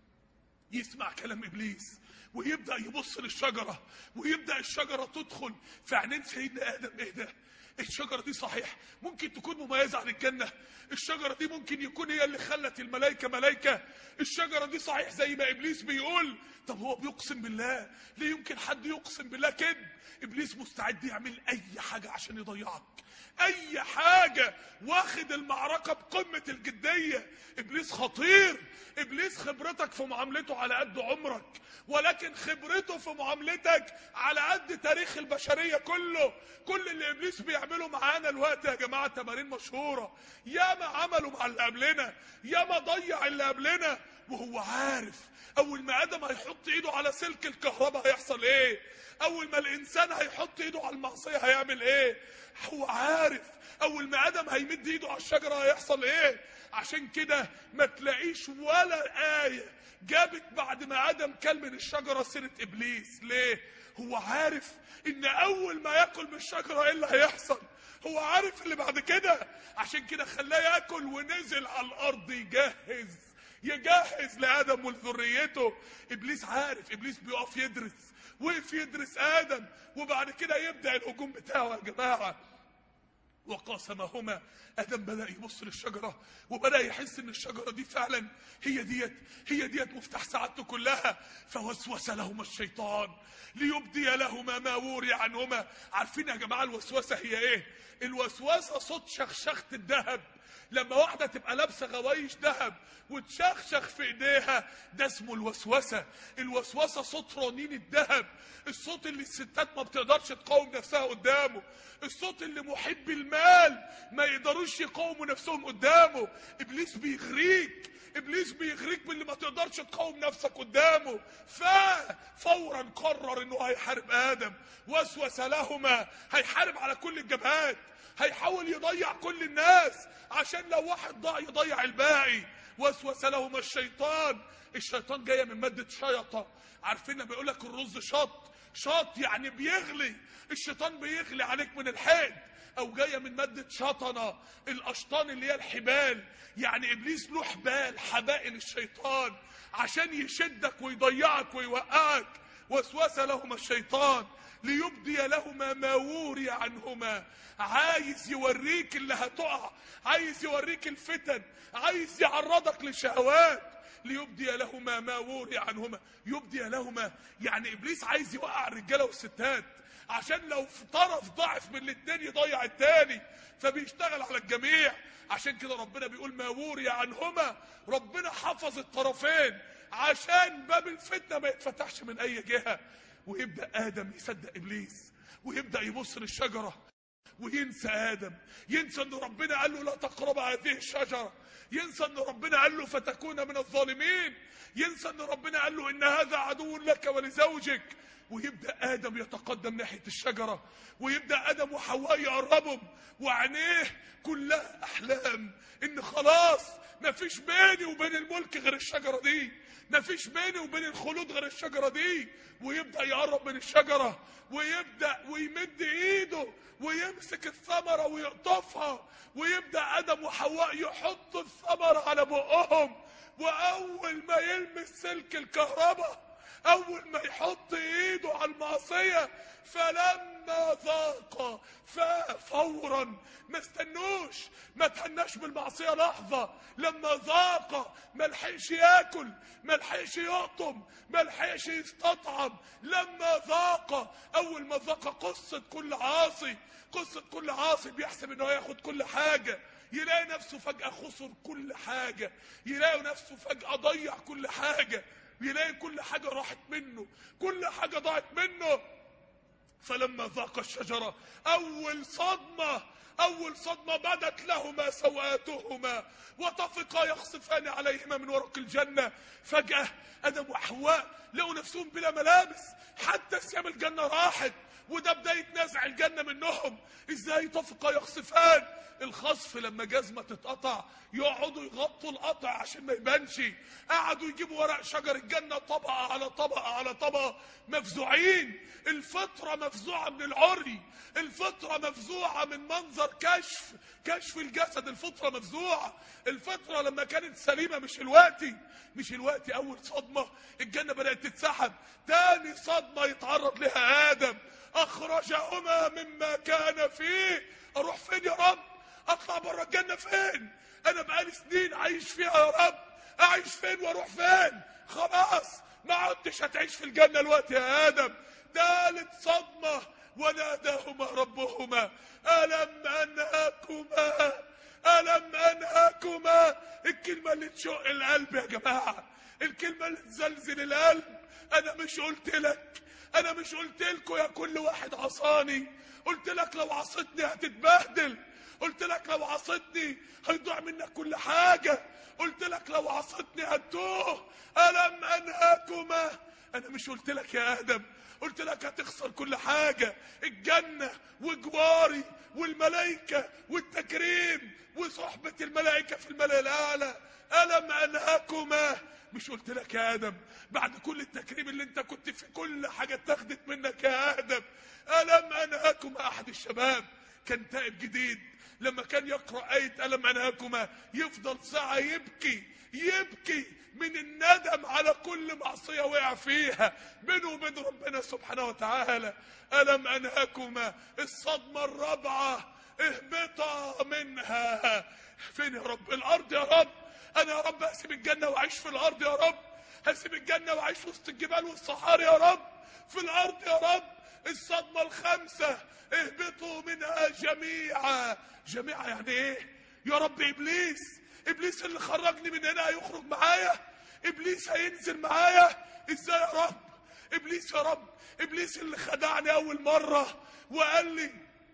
يسمع كلام ابليس ويبدا يبص للشجره، ويبدا الشجره تدخل في عينين سيدنا ادم. ايه ده؟ الشجره دي صحيح ممكن تكون مميزه عن الجنه، الشجره دي ممكن يكون هي اللي خلت الملائكه ملائكه، الشجره دي صحيح زي ما ابليس بيقول. طب هو بيقسم بالله، ليه يمكن حد يقسم بالله كده؟ ابليس مستعد يعمل اي حاجه عشان يضيعك، اي حاجه، واخد المعركه بقمه الجديه. ابليس خطير، ابليس خبرتك في معاملته على قد عمرك، ولكن خبرته في معاملتك على قد تاريخ البشريه كله. كل اللي ابليس بيعمله معانا الوقت يا جماعه تمارين مشهوره، ياما عملوا مع اللي قبلنا، ياما ضيع اللي قبلنا، وهو عارف اول ما ادم هيحط ايده على سلك الكهرباء هيحصل ايه، اول ما الانسان هيحط ايده على المعصيه هيعمل ايه. هو عارف اول ما ادم هيمد ايده على الشجره هيحصل ايه. عشان كده ما تلاقيش ولا ايه جابت بعد ما ادم كل من الشجره سيره ابليس. ليه؟ هو عارف ان اول ما ياكل من الشجره ايه اللي هيحصل، هو عارف اللي بعد كده. عشان كده خلاه ياكل ونزل على الارض يجهز يجهز لادم ولذريته. ابليس عارف، ابليس بيقف يدرس، وقف يدرس ادم وبعد كده يبدا الهجوم بتاعه يا جماعه. وقاسمهما، ادم بدا يبص للشجره وبدا يحس ان الشجره دي فعلا هي ديت هي ديت مفتاح سعادته كلها. فوسوس لهما الشيطان ليبدي لهما ما وري عنهما. عارفين يا جماعه الوسوسه هي ايه؟ الوسوسه صوت شخشخه الذهب. لما واحده تبقى لابسه غوايش ذهب وتشخشخ في ايديها ده اسمه الوسوسه. الوسوسه صوت رنين الذهب، الصوت اللي الستات ما بتقدرش تقاوم نفسها قدامه، الصوت اللي محب المال ما يقدروش يقاوموا نفسهم قدامه. ابليس بيغريك، ابليس بيغريك باللي ما تقدرش تقاوم نفسك قدامه. ففورا قرر انه هيحارب ادم. وسوس لهما، هيحارب على كل الجبهات، هيحاول يضيع كل الناس عشان لو واحد ضاع يضيع الباقي. وسوس لهما الشيطان. الشيطان جايه من ماده شيطه. عارفين لما بيقول لك الرز شط، شط يعني بيغلي. الشيطان بيغلي عليك من الحقد، او جايه من ماده شطنه. الاشطان اللي هي الحبال، يعني ابليس له حبال، حبائل الشيطان عشان يشدك ويضيعك ويوقعك. وسوس لهما الشيطان ليبدي لهما ما وري عنهما. عايز يوريك اللي هتقع، عايز يوريك الفتن، عايز يعرضك للشهوات. ليبدي لهما ما وري عنهما. يبدي لهما يعني ابليس عايز يوقع الرجاله والستات، عشان لو في طرف ضعف من الاثنين يضيع الثاني، فبيشتغل على الجميع. عشان كده ربنا بيقول ما وري عنهما، ربنا حفظ الطرفين عشان باب الفتنه ما يتفتحش من اي جهه. ويبدا ادم يصدق ابليس، ويبدا يبص للشجره وينسى ادم، ينسى ان ربنا قال له لا تقرب هذه الشجره، ينسى ان ربنا قال له فتكون من الظالمين، ينسى ان ربنا قال له ان هذا عدو لك ولزوجك. ويبدا ادم يتقدم ناحيه الشجره، ويبدا ادم وحواء يقربهم، وعينيه كلها احلام ان خلاص مفيش بيني وبين الملك غير الشجره دي، مفيش بيني وبين الخلود غير الشجره دي. ويبدا يقرب من الشجره، ويبدا ويمد ايده ويمسك الثمره ويقطفها، ويبدا ادم وحواء يحطوا الثمره على بقهم. واول ما يلمس سلك الكهرباء، اول ما يحط ايده على المعصيه، فلما ذاق ففورا ما استنوش، ما تهناش بالمعصيه لحظه. لما ذاق ما لحقش ياكل، ما لحقش يقطم، ما لحقش يستطعم. لما ذاق، اول ما ذاق قصه كل عاصي، قصه كل عاصي بيحسب انه ياخد كل حاجه، يلاقي نفسه فجاه خسر كل حاجه، يلاقي نفسه فجاه ضيع كل حاجه، يلاقي كل حاجة راحت منه، كل حاجة ضاعت منه. فلما ذاق الشجرة، أول صدمة، أول صدمة بدت لهما سوآتهما وطفقا يخصفان عليهما من ورق الجنة. فجأة آدم وحواء لقوا نفسهم بلا ملابس، حتى ثياب الجنة راحت، وده بداية نزع الجنة منهم. ازاي طفقا يخصفان؟ الخصف لما جزمة تتقطع يقعدوا يغطوا القطع عشان ما يبانش. قعدوا يجيبوا ورق شجر الجنة طبقة على طبقة على طبقة، مفزوعين. الفطرة مفزوعة من العري، الفطرة مفزوعة من منظر كشف كشف الجسد. الفطرة مفزوعة. الفطرة لما كانت سليمة مش الوقتي، مش الوقتي. أول صدمة الجنة بدأت تتسحب، تاني صدمة يتعرض لها آدم، أخرجهما مما كان فيه. أروح فين يا رب؟ أطلع بره الجنة فين؟ أنا بقالي سنين عايش فيها يا رب، أعيش فين وأروح فين؟ خلاص ما عدتش هتعيش في الجنة الوقت يا آدم. ثالث صدمة وناداهما ربهما ألم أنهاكما ألم أنهاكما. الكلمة اللي تشق القلب يا جماعة، الكلمة اللي تزلزل القلب. أنا مش قلت لك، أنا مش قلت لكم يا كل واحد عصاني، قلت لك لو عصيتني هتتبهدل، قلت لك لو عصيتني هيضيع منك كل حاجة، قلت لك لو عصيتني هتوه. ألم أنهاكما. أنا مش قلت لك يا آدم، قلت لك هتخسر كل حاجة، الجنة وجواري والملائكة والتكريم وصحبة الملائكة في الملأ الأعلى. ألم أنهاكما. مش قلت لك يا آدم بعد كل التكريم اللي انت كنت في كل حاجة اتاخدت منك يا آدم؟ ألم أنهاكما. أحد الشباب كان تائب جديد، لما كان يقرأ آية ألم أنهاكما يفضل ساعة يبكي يبكي من الندم على كل معصية وقع فيها بينه وبين ربنا سبحانه وتعالى. ألم أنهاكما. الصدمة الرابعة اهبطا منها. فين يا رب؟ الأرض يا رب. أنا يا رب هسيب الجنة وأعيش في الأرض يا رب، هسيب الجنة وأعيش وسط الجبال والصحاري يا رب، في الأرض يا رب. الصدمة الخامسة اهبطوا منها جميعا. جميعا يعني ايه يا رب؟ ابليس، ابليس اللي خرجني من هنا هيخرج معايا؟ ابليس هينزل معايا ازاي يا رب؟ ابليس يا رب، ابليس اللي خدعني اول مرة وقال لي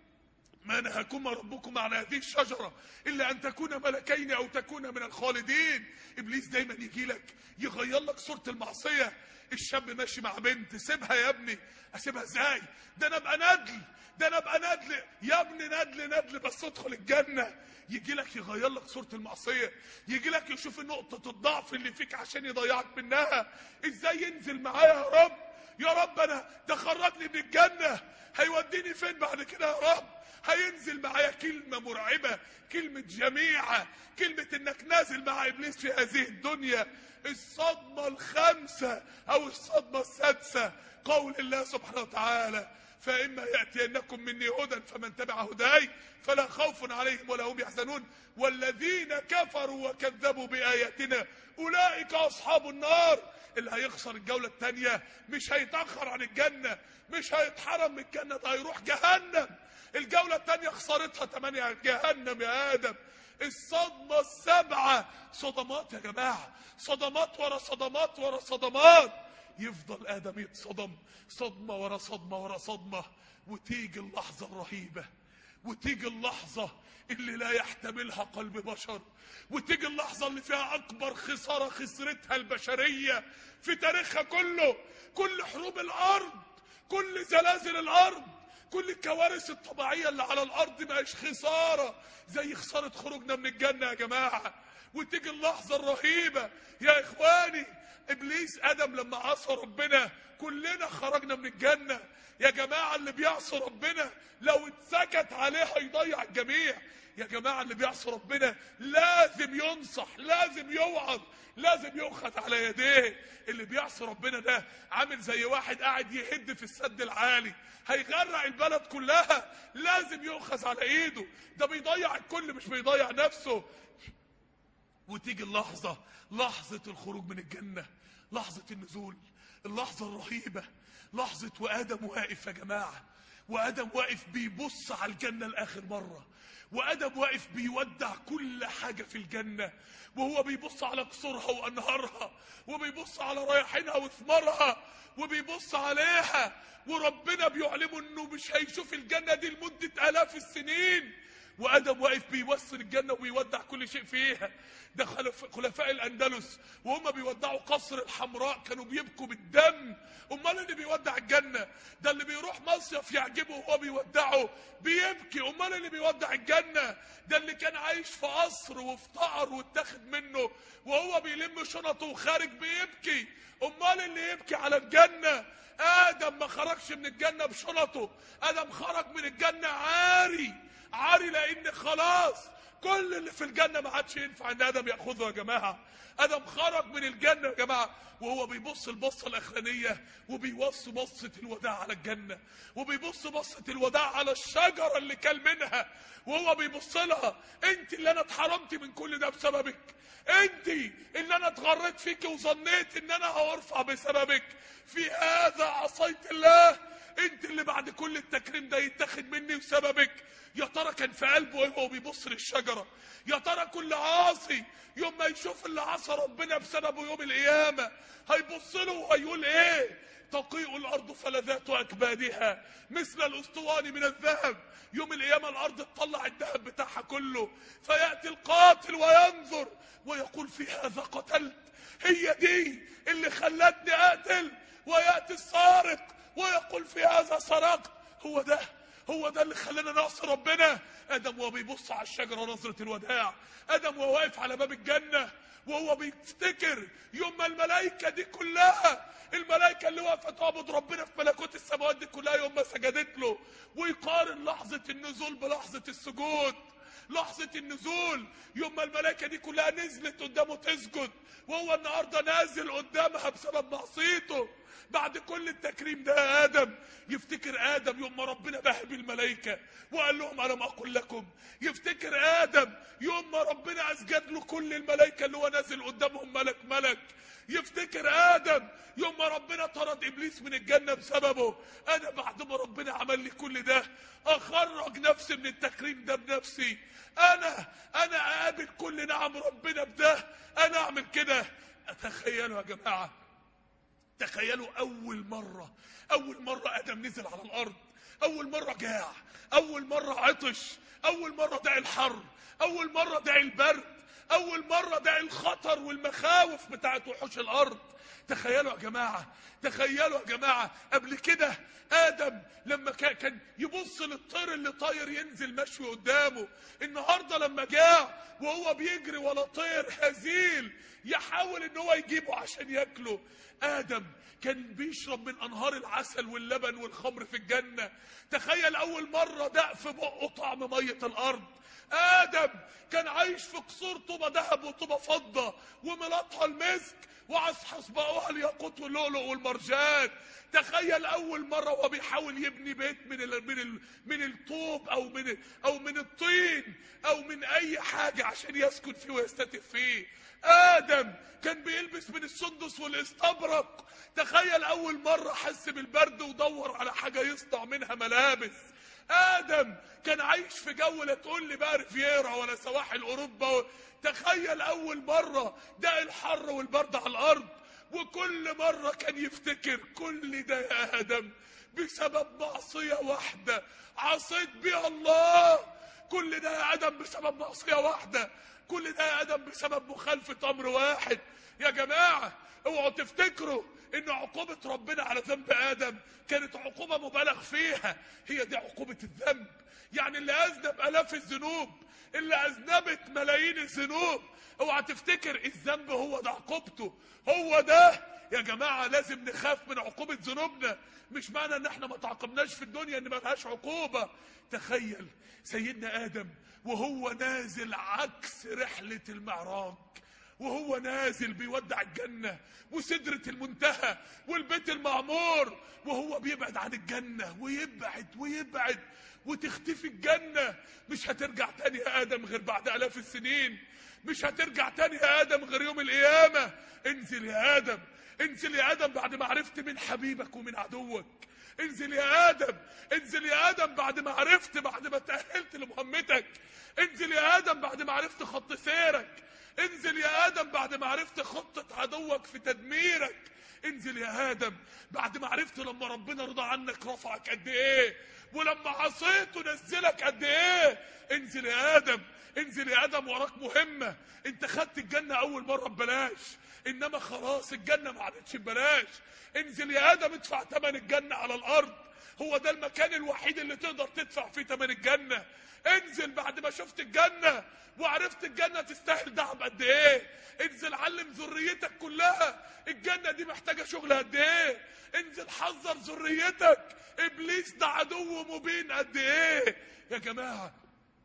ما نهاكما ربكما عن هذه الشجرة إلا أن تكون ملكين أو تكون من الخالدين. إبليس دايما يجي لك يغير لك صورة المعصية. الشاب ماشي مع بنت، سيبها يا ابني. أسيبها ازاي؟ ده أنا أبقى ندل، ده أنا أبقى ندل يا ابني، ندل ندل بس ادخل الجنة. يجي لك يغير لك صورة المعصية، يجي لك يشوف نقطة الضعف اللي فيك عشان يضيعك منها. ازاي ينزل معايا يا رب؟ يا رب انا ده خرجني من الجنة، هيوديني فين بعد كده يا رب؟ هينزل معايا كلمة مرعبة، كلمة جميعة، كلمة انك نازل مع ابليس في هذه الدنيا. الصدمة الخامسة او الصدمة السادسة قول الله سبحانه وتعالى: فإما يأتينكم مني هدى فمن تبع هداي فلا خوف عليهم ولا هم يحزنون والذين كفروا وكذبوا بآياتنا أولئك أصحاب النار. اللي هيخسر الجولة الثانية مش هيتأخر عن الجنة، مش هيتحرم من الجنة، ده هيروح جهنم. الجولة الثانية خسارتها تمانية جهنم يا آدم. الصدمة السبعة صدمات يا جماعة، صدمات ورا صدمات ورا صدمات. يفضل آدم يتصدم صدمة ورا صدمة ورا صدمة، وتيجي اللحظة الرهيبة، وتيجي اللحظة اللي لا يحتملها قلب بشر، وتيجي اللحظة اللي فيها أكبر خسارة خسرتها البشرية في تاريخها كله. كل حروب الأرض، كل زلازل الأرض، كل الكوارث الطبيعية اللي على الأرض ماهيش خسارة زي خسارة خروجنا من الجنة يا جماعة. وتيجي اللحظة الرهيبة يا إخواني، إبليس آدم لما عصى ربنا كلنا خرجنا من الجنة يا جماعة. اللي بيعصي ربنا لو اتسكت عليه هيضيع الجميع يا جماعة. اللي بيعصي ربنا لازم ينصح، لازم يوعظ، لازم يؤخذ على يديه. اللي بيعصي ربنا ده عامل زي واحد قاعد يهد في السد العالي، هيغرق البلد كلها، لازم يؤخذ على ايده. ده بيضيع الكل مش بيضيع نفسه. وتيجي اللحظة، لحظة الخروج من الجنة، لحظة النزول، اللحظة الرهيبة، لحظة وآدم واقف يا جماعة، وآدم واقف بيبص على الجنة لآخر مرة، وآدم واقف بيودع كل حاجة في الجنة، وهو بيبص على قصورها وأنهارها، وبيبص على رياحينها وثمارها، وبيبص عليها، وربنا بيعلمه انه مش هيشوف الجنة دي لمدة آلاف السنين. وآدم واقف بيوصل الجنة وبيودع كل شيء فيها. ده خلفاء الأندلس وهم بيودعوا قصر الحمراء كانوا بيبكوا بالدم. أمال اللي بيودع الجنة ده اللي بيروح مصيف يعجبه وهو بيودعه بيبكي. أمال اللي بيودع الجنة ده اللي كان عايش في قصر وافتقر واتاخد منه وهو بيلم شنطه وخارج بيبكي. أمال اللي يبكي على الجنة؟ آدم ما خرجش من الجنة بشنطه، آدم خرج من الجنة عاري عاري، لان خلاص كل اللي في الجنة ما عادش ينفع ان ادم ياخذه يا جماعة. ادم خرج من الجنة يا جماعة وهو بيبص البصة الاخرانية وبيبص بصة الوداع على الجنة، وبيبص بصة الوداع على الشجرة اللي كل منها، وهو بيبص لها. انت اللي انا اتحرمت من كل ده بسببك، انت اللي انا اتغريت فيك وظنيت ان انا هرفع بسببك، في هذا عصيت الله، انت اللي بعد كل التكريم ده يتاخد مني بسببك. يا ترى كان في قلبه ايه وهو بيبص للشجره؟ يا ترى كل عاصي يوم ما يشوف اللي عصى ربنا بسببه يوم القيامه هيبص له وهيقول ايه؟ تقيء الارض فلذات اكبادها مثل الاسطوان من الذهب. يوم القيامه الارض تطلع الذهب بتاعها كله، فياتي القاتل وينظر ويقول في هذا قتلت، هي دي اللي خلتني اقتل. وياتي السارق ويقول في هذا سرقت، هو ده هو ده اللي خلانا نعصي ربنا. ادم وهو بيبص على الشجره نظره الوداع، ادم وهو واقف على باب الجنه وهو بيفتكر يوم ما الملائكه دي كلها، الملائكه اللي واقفه تعبد ربنا في ملكوت السماوات دي كلها يوم ما سجدت له، ويقارن لحظه النزول بلحظه السجود. لحظه النزول يوم ما الملائكه دي كلها نزلت قدامه تسجد، وهو النهارده نازل قدامها بسبب معصيته. بعد كل التكريم ده يا آدم يفتكر آدم يوم ما ربنا بهب الملائكة وقال لهم ألم أقل لكم. يفتكر آدم يوم ما ربنا أسجد له كل الملائكة اللي هو نازل قدامهم ملك ملك. يفتكر آدم يوم ما ربنا طرد إبليس من الجنة بسببه. أنا بعد ما ربنا عمل لي كل ده أخرج نفسي من التكريم ده بنفسي. أنا أنا أقابل كل نعم ربنا بده، أنا أعمل كده. أتخيلوا يا جماعة، تخيلوا أول مرة أول مرة آدم نزل على الأرض، أول مرة جاع، أول مرة عطش، أول مرة داعي الحر، أول مرة داعي البرد، أول مرة داعي الخطر والمخاوف بتاعت وحوش الأرض. تخيلوا يا جماعة، تخيلوا يا جماعة قبل كده آدم لما كان يبص للطير اللي طاير ينزل مشوي قدامه، النهاردة لما جاع وهو بيجري ولا طير هزيل يحاول ان هو يجيبه عشان ياكله. ادم كان بيشرب من انهار العسل واللبن والخمر في الجنة. تخيل اول مرة دق في بقه طعم مية الارض. ادم كان عايش في قصور طوبة ذهب وطوبة فضة وملاطها المسك وعصحص بقوها الياقوت واللؤلؤ والمرجان. تخيل اول مره وهو بيحاول يبني بيت من ال من ال من الطوب او من او من الطين او من اي حاجه عشان يسكن فيه ويستتف فيه. ادم كان بيلبس من السندس والاستبرق. تخيل اول مره حس بالبرد ودور على حاجه يصنع منها ملابس. ادم كان عايش في جو لا تقول لي بقى ريفيرا ولا سواحل اوروبا. تخيل اول مره ده الحر والبرد على الارض. وكل مره كان يفتكر كل ده يا ادم بسبب معصيه واحده عصيت بيها الله. كل ده يا ادم بسبب معصيه واحده. كل ده يا ادم بسبب مخالفه امر واحد. يا جماعه اوعوا تفتكروا ان عقوبه ربنا على ذنب ادم كانت عقوبه مبالغ فيها. هي دي عقوبه الذنب. يعني اللي اذنب الاف الذنوب، اللي اذنبت ملايين الذنوب، اوعى تفتكر الذنب هو ده عقوبته. هو ده يا جماعه لازم نخاف من عقوبه ذنوبنا. مش معنى ان احنا ما تعاقبناش في الدنيا ان ما لهاش عقوبه. تخيل سيدنا ادم وهو نازل عكس رحله المعراج، وهو نازل بيودع الجنة وسدرة المنتهى والبيت المعمور، وهو بيبعد عن الجنة ويبعد ويبعد وتختفي الجنة. مش هترجع تاني يا آدم غير بعد آلاف السنين. مش هترجع تاني يا آدم غير يوم القيامة. انزل يا آدم، انزل يا آدم بعد ما عرفت من حبيبك ومن عدوك. انزل يا آدم، انزل يا آدم بعد ما عرفت، بعد ما تأهلت لمهمتك. انزل يا آدم بعد ما عرفت خط سيرك. انزل يا آدم بعد ما عرفت خطة عدوك في تدميرك. انزل يا آدم بعد ما عرفت لما ربنا رضى عنك رفعك قد ايه، ولما عصيته نزلك قد ايه. انزل يا آدم، انزل يا آدم وراك مهمة. انت خدت الجنة اول مرة ببلاش، انما خلاص الجنة ما عادتش ببلاش. انزل يا آدم ادفع ثمن الجنة على الارض. هو ده المكان الوحيد اللي تقدر تدفع فيه ثمن الجنة. انزل بعد ما شفت الجنة وعرفت الجنة تستاهل دعم قد ايه. انزل علم ذريتك كلها الجنة دي محتاجة شغل قد ايه. انزل حذر ذريتك ابليس ده عدو مبين قد ايه. يا جماعة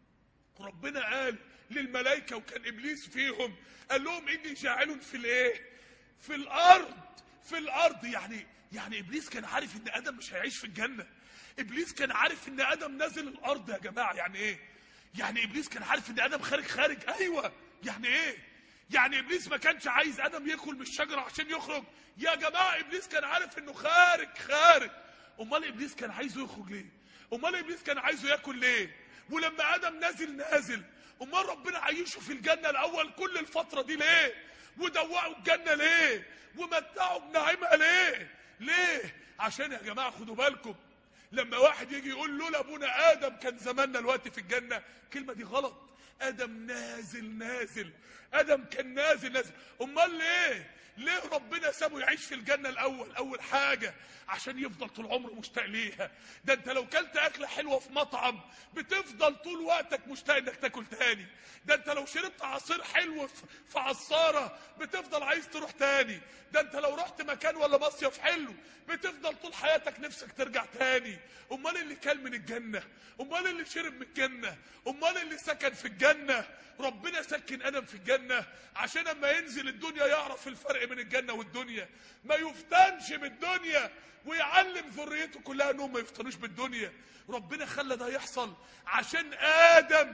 ربنا قال للملائكة وكان ابليس فيهم، قال لهم اني جاعل في الايه، في الارض. في الارض يعني يعني ابليس كان عارف ان ادم مش هيعيش في الجنة. ابليس كان عارف ان ادم نازل الارض. يا جماعة يعني ايه؟ يعني ابليس كان عارف ان ادم خارج خارج ايوه. يعني ايه؟ يعني ابليس ما كانش عايز ادم ياكل من الشجره عشان يخرج. يا جماعه ابليس كان عارف انه خارج خارج. امال ابليس كان عايزه يخرج ليه؟ امال ابليس كان عايزه ياكل ليه؟ ولما ادم نازل نازل، امال ربنا عايشه في الجنه الاول كل الفتره دي ليه؟ ودوقوا الجنه ليه؟ ومتعوا بنعيمها ليه؟ ليه؟ عشان يا جماعه خدوا بالكم، لما واحد يجي يقول لولا ابونا ادم كان زماننا الوقت في الجنه، الكلمه دي غلط. ادم نازل نازل، ادم كان نازل نازل. امال ليه؟ ليه ربنا سابه يعيش في الجنه الاول؟ اول حاجه عشان يفضل طول عمره مشتاق ليها. ده انت لو كلت اكله حلوه في مطعم بتفضل طول وقتك مشتاق انك تاكل تاني. ده انت لو شربت عصير حلو في عصاره بتفضل عايز تروح تاني. ده انت لو رحت مكان ولا مصيف حلو بتفضل طول حياتك نفسك ترجع تاني. امال اللي كل من الجنه، امال اللي شرب من الجنه، امال اللي سكن في الجنه. ربنا سكن ادم في الجنه عشان اما ينزل الدنيا يعرف الفرق بين الجنه والدنيا، ما يفتنش بالدنيا، ويعلم ذريته كلها انهم ما يفتنوش بالدنيا. ربنا خلى ده يحصل عشان ادم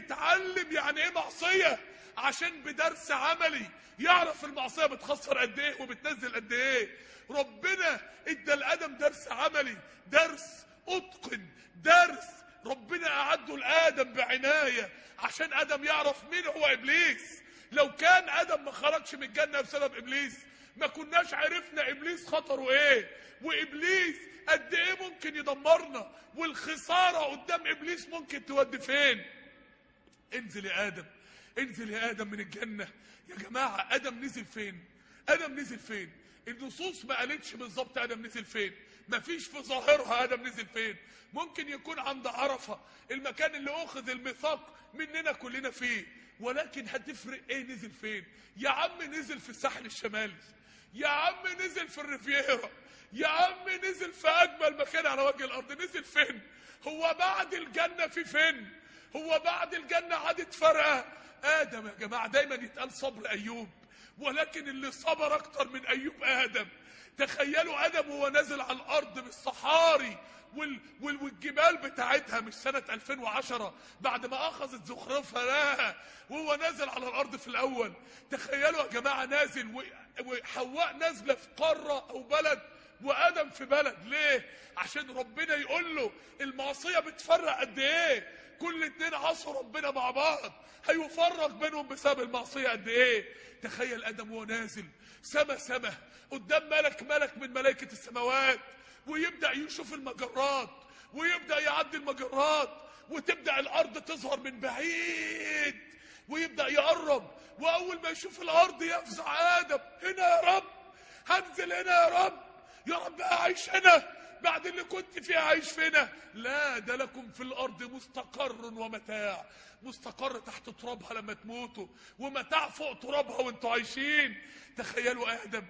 يتعلم يعني ايه معصيه، عشان بدرس عملي يعرف المعصيه بتخسر قد ايه وبتنزل قد ايه. ربنا ادى لادم درس عملي، درس اتقن، درس ربنا اعده لادم بعنايه عشان ادم يعرف مين هو ابليس. لو كان ادم ما خرجش من الجنه بسبب ابليس ما كناش عرفنا ابليس خطره ايه، وابليس قد ايه ممكن يدمرنا، والخساره قدام ابليس ممكن تودي فين. انزل يا ادم، انزل يا ادم من الجنه. يا جماعه ادم نزل فين؟ ادم نزل فين؟ النصوص ما قالتش بالظبط ادم نزل فين، مفيش في ظاهرها ادم نزل فين. ممكن يكون عند عرفه، المكان اللي اخذ الميثاق مننا كلنا فيه، ولكن هتفرق ايه نزل فين؟ يا عم نزل في الساحل الشمالي، يا عم نزل في الريفيرا، يا عم نزل في اجمل مكان على وجه الارض. نزل فين؟ هو بعد الجنة في فين؟ هو بعد الجنة عادت فرقة؟ ادم يا جماعة دايما يتقال صبر ايوب، ولكن اللي صبر اكتر من ايوب ادم. تخيلوا ادم وهو نازل على الارض بالصحاري وال... وال... والجبال بتاعتها، مش سنة ألفين وعشرة بعد ما اخذت زخرفها، لا، وهو نازل على الارض في الاول. تخيلوا يا جماعة نازل و... وحواء نازلة في قارة او بلد وادم في بلد. ليه؟ عشان ربنا يقول له المعصية بتفرق قد ايه. كل اتنين عصوا ربنا مع بعض، هيفرق بينهم بسبب المعصية قد ايه. تخيل ادم وهو نازل سما سما قدام ملك ملك من ملائكة السماوات، ويبدأ يشوف المجرات ويبدأ يعدي المجرات، وتبدأ الارض تظهر من بعيد ويبدأ يقرب، واول ما يشوف الارض يفزع ادم. هنا يا رب، هنزل هنا يا رب، يا رب اعيش هنا بعد اللي كنت فيه عايش فينا. لا، ده لكم في الارض مستقر ومتاع. مستقر تحت ترابها لما تموتوا، ومتاع فوق ترابها وانتوا عايشين. تخيلوا ادم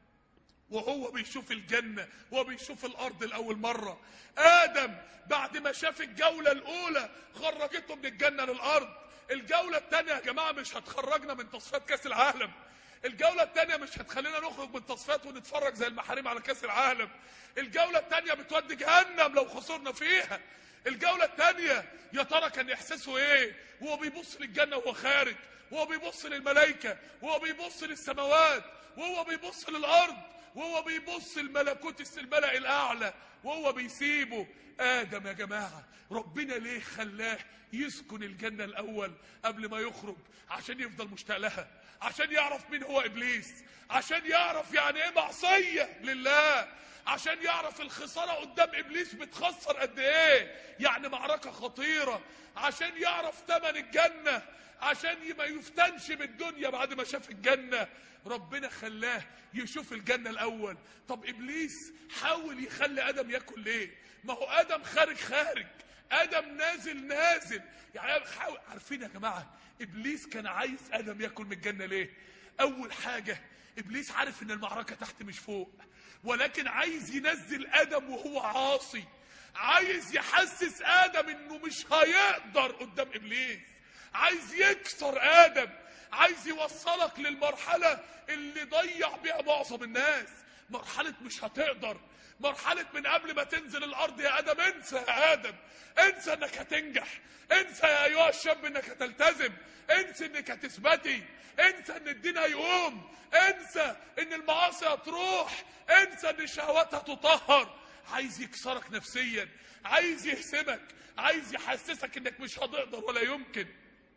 وهو بيشوف الجنة وهو بيشوف الارض لاول مرة. ادم بعد ما شاف الجولة الاولى خرجته من الجنة للارض. الجولة الثانية يا جماعة مش هتخرجنا من تصفيات كاس العالم. الجولة الثانية مش هتخلينا نخرج من تصفيات ونتفرج زي المحارم على كاس العالم. الجولة الثانية بتودي جهنم لو خسرنا فيها. الجولة الثانية يا ترى كان احساسه ايه وهو بيبص للجنة وهو خارج، وهو بيبص للملائكة، وهو بيبص للسماوات، وهو بيبص للارض، وهو بيبص لملكوت الملأ الاعلى، وهو بيسيبه. ادم يا جماعة ربنا ليه خلاه يسكن الجنة الاول قبل ما يخرج؟ عشان يفضل مشتاق لها، عشان يعرف مين هو ابليس، عشان يعرف يعني ايه معصية لله، عشان يعرف الخسارة قدام ابليس بتخسر قد ايه، يعني معركة خطيرة، عشان يعرف ثمن الجنة، عشان ما يفتنش بالدنيا بعد ما شاف الجنة. ربنا خلاه يشوف الجنة الاول. طب ابليس حاول يخلي ادم ياكل ليه؟ ما هو ادم خارج خارج، ادم نازل نازل. يعني حاول. عارفين يا جماعة ابليس كان عايز ادم ياكل من الجنة ليه؟ اول حاجة ابليس عارف ان المعركة تحت مش فوق، ولكن عايز ينزل ادم وهو عاصي، عايز يحسس ادم انه مش هيقدر قدام ابليس، عايز يكسر ادم، عايز يوصلك للمرحلة اللي ضيع بيها معظم الناس، مرحلة مش هتقدر، مرحلة من قبل ما تنزل الارض يا ادم انسى يا ادم، انسى انك هتنجح، انسى يا ايها الشاب انك هتلتزم، انسى انك هتثبتي، انسى ان الدين هيقوم، انسى ان المعاصي هتروح، انسى ان الشهوات هتطهر. عايز يكسرك نفسيا، عايز يهزمك، عايز يحسسك انك مش هتقدر ولا يمكن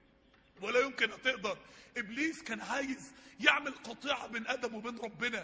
ولا يمكن هتقدر. ابليس كان عايز يعمل قطيعة بين ادم وبين ربنا،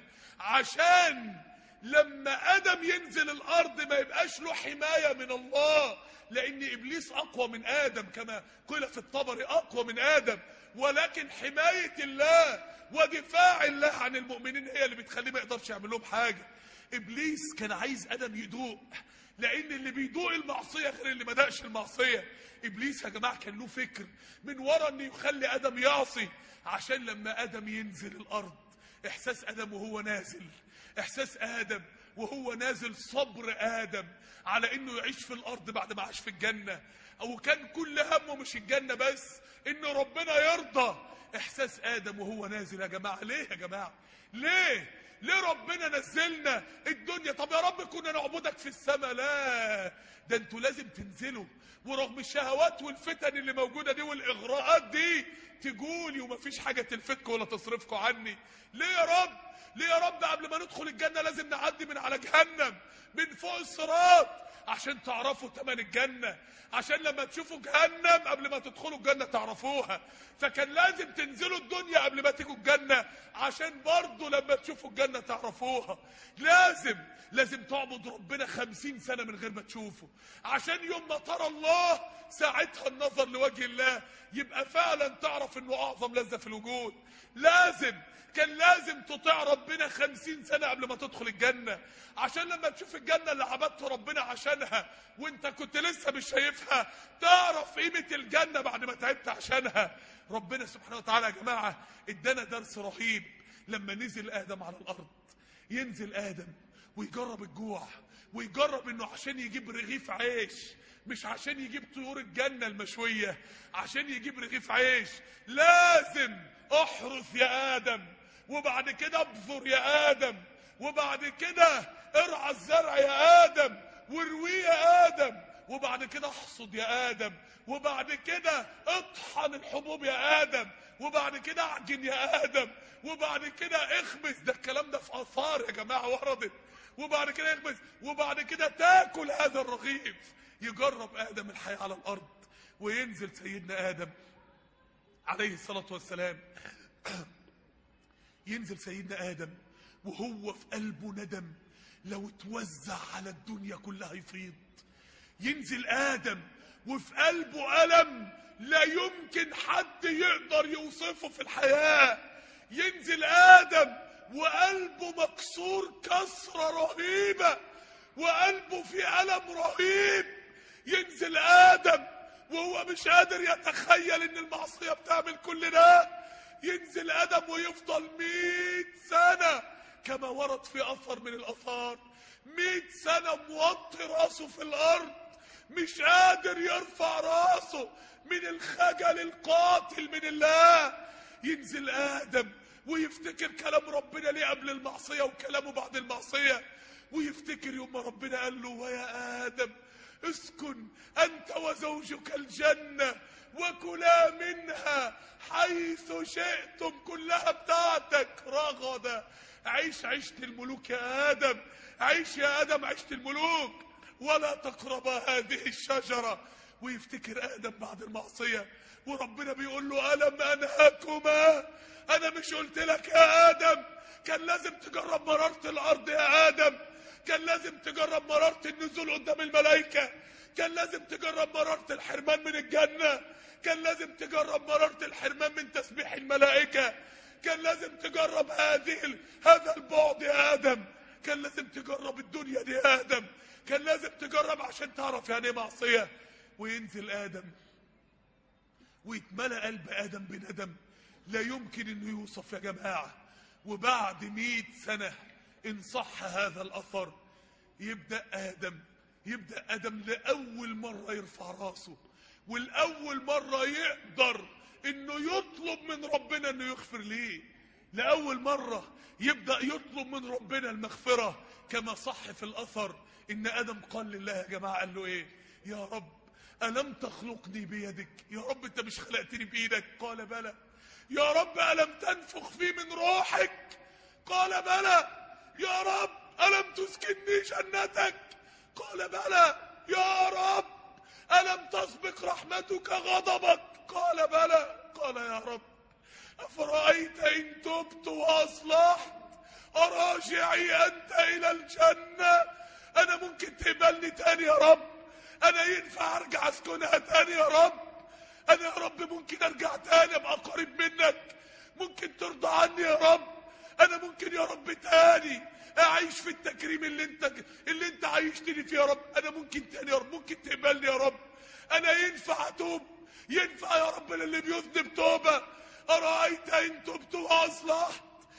عشان لما ادم ينزل الارض ما يبقاش له حماية من الله، لان ابليس اقوى من ادم كما قيل في الطبري، اقوى من ادم، ولكن حماية الله ودفاع الله عن المؤمنين هي اللي بتخليه ما يقدرش يعمل لهم حاجة. ابليس كان عايز ادم يدوق، لان اللي بيدوق المعصية غير اللي ما دقش المعصية. ابليس يا جماعة كان له فكر من ورا انه يخلي ادم يعصي، عشان لما ادم ينزل الارض احساس ادم وهو نازل، احساس ادم وهو نازل، صبر ادم على انه يعيش في الارض بعد ما عاش في الجنة، او كان كل همه مش الجنة بس، انه ربنا يرضى. احساس ادم وهو نازل يا جماعة. ليه يا جماعة؟ ليه ليه ربنا نزلنا الدنيا؟ طب يا رب كنا نعبدك في السماء، لا، ده انتوا لازم تنزلوا، ورغم الشهوات والفتن اللي موجودة دي والاغراءات دي تقولي ومفيش حاجة تلفتكوا ولا تصرفكوا عني. ليه يا رب؟ ليه يا رب قبل ما ندخل الجنة لازم نعدي من على جهنم من فوق الصراط عشان تعرفوا ثمن الجنة، عشان لما تشوفوا جهنم قبل ما تدخلوا الجنة تعرفوها. فكان لازم تنزلوا الدنيا قبل ما تيجوا الجنة عشان برضو لما تشوفوا الجنة تعرفوها. لازم لازم تعبد ربنا خمسين سنة من غير ما تشوفه، عشان يوم ما ترى الله ساعتها النظر لوجه الله يبقى فعلا تعرف تعرف انه اعظم لذة في الوجود. لازم كان لازم تطيع ربنا خمسين سنة قبل ما تدخل الجنة، عشان لما تشوف الجنة اللي عبدت ربنا عشانها وانت كنت لسه مش شايفها تعرف قيمة الجنة بعد ما تعبت عشانها. ربنا سبحانه وتعالى يا جماعة ادانا درس رهيب لما نزل آدم على الأرض. ينزل آدم ويجرب الجوع، ويجرب انه عشان يجيب رغيف عيش، مش عشان يجيب طيور الجنة المشوية، عشان يجيب رغيف عيش لازم احرث يا آدم، وبعد كده ابذر يا آدم، وبعد كده ارعى الزرع يا آدم وارويه يا آدم، وبعد كده احصد يا آدم، وبعد كده اطحن الحبوب يا آدم، وبعد كده اعجن يا آدم، وبعد كده اخبز. ده الكلام ده في آثار يا جماعة وردت. وبعد كده اخبز، وبعد كده تاكل هذا الرغيف. يجرب آدم الحياة على الأرض، وينزل سيدنا آدم عليه الصلاة والسلام. ينزل سيدنا آدم وهو في قلبه ندم لو اتوزع على الدنيا كلها يفيض. ينزل آدم وفي قلبه ألم لا يمكن حد يقدر يوصفه في الحياة. ينزل آدم وقلبه مكسور كسرة رهيبة، وقلبه في ألم رهيب. ينزل آدم وهو مش قادر يتخيل ان المعصية بتعمل كل ده. ينزل آدم ويفضل مئة سنة كما ورد في أثر من الأثار، مئة سنة موطي راسه في الأرض، مش قادر يرفع راسه من الخجل القاتل من الله. ينزل آدم ويفتكر كلام ربنا ليه قبل المعصية وكلامه بعد المعصية، ويفتكر يوم ما ربنا قال له ويا آدم اسكن أنت وزوجك الجنة وكلا منها حيث شئتم، كلها بتاعتك رغدا. عيش عيشة الملوك يا آدم، عيش يا آدم عيشة الملوك، ولا تقربا هذه الشجرة. ويفتكر آدم بعد المعصية وربنا بيقول له ألم أنهاكما، أنا مش قلت لك يا آدم كان لازم تجرب مرارة الأرض يا آدم، كان لازم تجرب مرارة النزول قدام الملائكة، كان لازم تجرب مرارة الحرمان من الجنة، كان لازم تجرب مرارة الحرمان من تسبيح الملائكة، كان لازم تجرب هذه هذا البعد يا آدم، كان لازم تجرب الدنيا دي يا آدم، كان لازم تجرب عشان تعرف يعني ايه معصية. وينزل آدم ويتملأ قلب آدم بندم لا يمكن انه يوصف يا جماعة. وبعد مئة سنة ان صح هذا الأثر يبدأ آدم يبدأ آدم لأول مرة يرفع راسه، والأول مرة يقدر انه يطلب من ربنا انه يغفر ليه. لأول مرة يبدأ يطلب من ربنا المغفرة، كما صح في الأثر ان آدم قال لله يا جماعة، قال له ايه؟ يا رب ألم تخلقني بيدك؟ يا رب انت مش خلقتني بإيدك؟ قال بلى. يا رب ألم تنفخ في من روحك؟ قال بلى. يا رب ألم تسكنني جنتك؟ قال بلى. يا رب ألم تسبق رحمتك غضبك؟ قال بلى. قال يا رب أفرأيت إن تبت وأصلحت أراجعي أنت إلى الجنة؟ أنا ممكن تقبلني تاني يا رب؟ أنا ينفع أرجع أسكنها تاني يا رب؟ أنا يا رب ممكن أرجع تاني أبقى قريب منك؟ ممكن ترضى عني يا رب؟ أنا ممكن يا رب تاني أعيش في التكريم اللي أنت اللي أنت عايشتني فيه يا رب؟ أنا ممكن تاني يا رب؟ ممكن تقبلني يا رب؟ أنا ينفع أتوب؟ ينفع يا رب للي بيذنب توبة؟ أرأيت إن تبت وأصلحت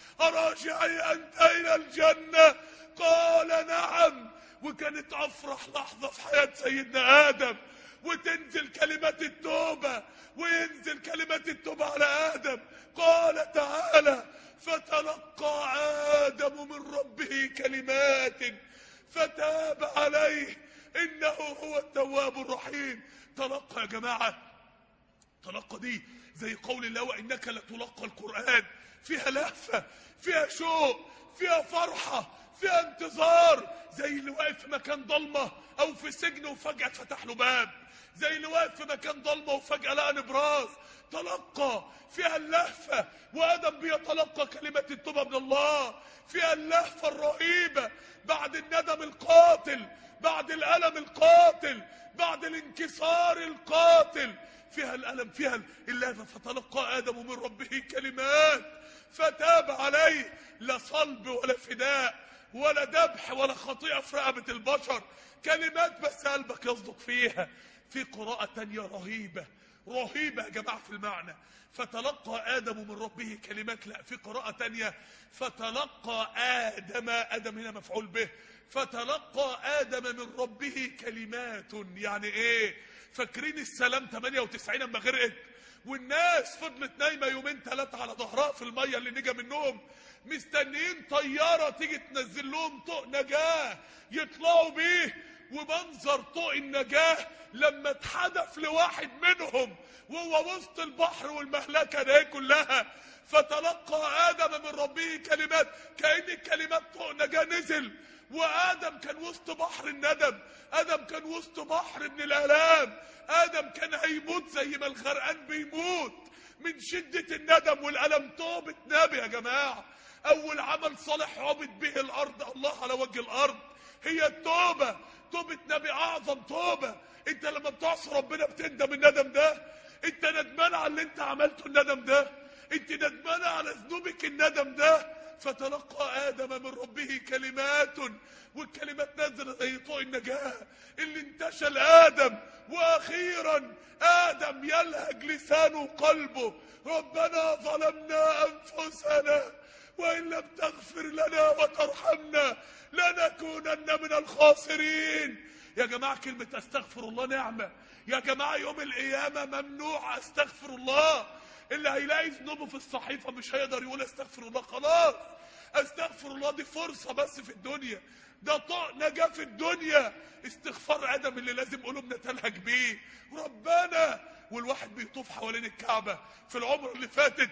أراجعي أنت إلى الجنة؟ قال نعم. وكانت أفرح لحظة في حياة سيدنا آدم، وتنزل كلمات التوبة وينزل كلمات التوبة على آدم. قال تعالى فتلقى آدم من ربه كلمات فتاب عليه إنه هو التواب الرحيم. تلقى يا جماعة، تلقى دي زي قول الله وإنك لتلقى القرآن، فيها لهفة، فيها شوق، فيها فرحة، فيها انتظار، زي اللي واقف في مكان ضلمة أو في سجن وفجأة فتح له باب، زي اللي واقف في مكان ضلمة وفجأة لقى نبراس. تلقى فيها اللهفة، وآدم بيتلقى كلمة التوبة من الله، فيها اللهفة الرهيبة بعد الندم القاتل، بعد الألم القاتل، بعد الانكسار القاتل، فيها الألم، فيها اللهفة. فتلقى آدم من ربه كلمات فتاب عليه. لا صلب ولا فداء ولا ذبح ولا خطيئة في رقبة البشر، كلمات بس قلبك يصدق فيها. في قراءة تانية رهيبة رهيبة يا جماعة في المعنى، فتلقى آدم من ربه كلمات. لا، في قراءة تانية فتلقى آدم، آدم هنا مفعول به، فتلقى آدم من ربه كلمات. يعني ايه؟ فاكرين السلام ثمانية وتسعين لما غرقت والناس فضلت نايمة يومين ثلاثة على ظهرها في المية اللي نجا منهم، مستنيين طيارة تيجي تنزل لهم طوق نجاة يطلعوا بيه. ومنظر طوق النجاة لما اتحدف لواحد منهم وهو وسط البحر والمهلكة دي كلها. فتلقى آدم من ربه كلمات، كأن الكلمات طوق نجاة نزل، وآدم كان وسط بحر الندم، آدم كان وسط بحر من الآلام، آدم كان هيموت زي ما الغرقان بيموت من شدة الندم والألم. توبة نبي يا جماعة، أول عمل صالح عبد به الأرض الله على وجه الأرض هي التوبة. توبة نبي أعظم توبة. أنت لما بتعصي ربنا بتندم الندم ده، أنت ندمان على اللي أنت عملته الندم ده، أنت ندمان على ذنوبك الندم ده. فتلقى آدم من ربه كلمات، والكلمات نزلت زي طوق النجاة اللي انتشل آدم. وأخيرا آدم يلهج لسانه وقلبه ربنا ظلمنا أنفسنا وإن لم تغفر لنا وترحمنا لنكونن من الخاسرين. يا جماعة كلمة استغفر الله نعمة يا جماعة. يوم القيامة ممنوع استغفر الله. اللي هيلاقي ذنوبه في الصحيفة مش هيقدر يقول استغفر الله. خلاص، استغفر الله دي فرصة بس في الدنيا، ده طوق نجاة في الدنيا. استغفار آدم اللي لازم قلوبنا تلهج بيه ربنا. والواحد بيطوف حوالين الكعبة في العمر اللي فاتت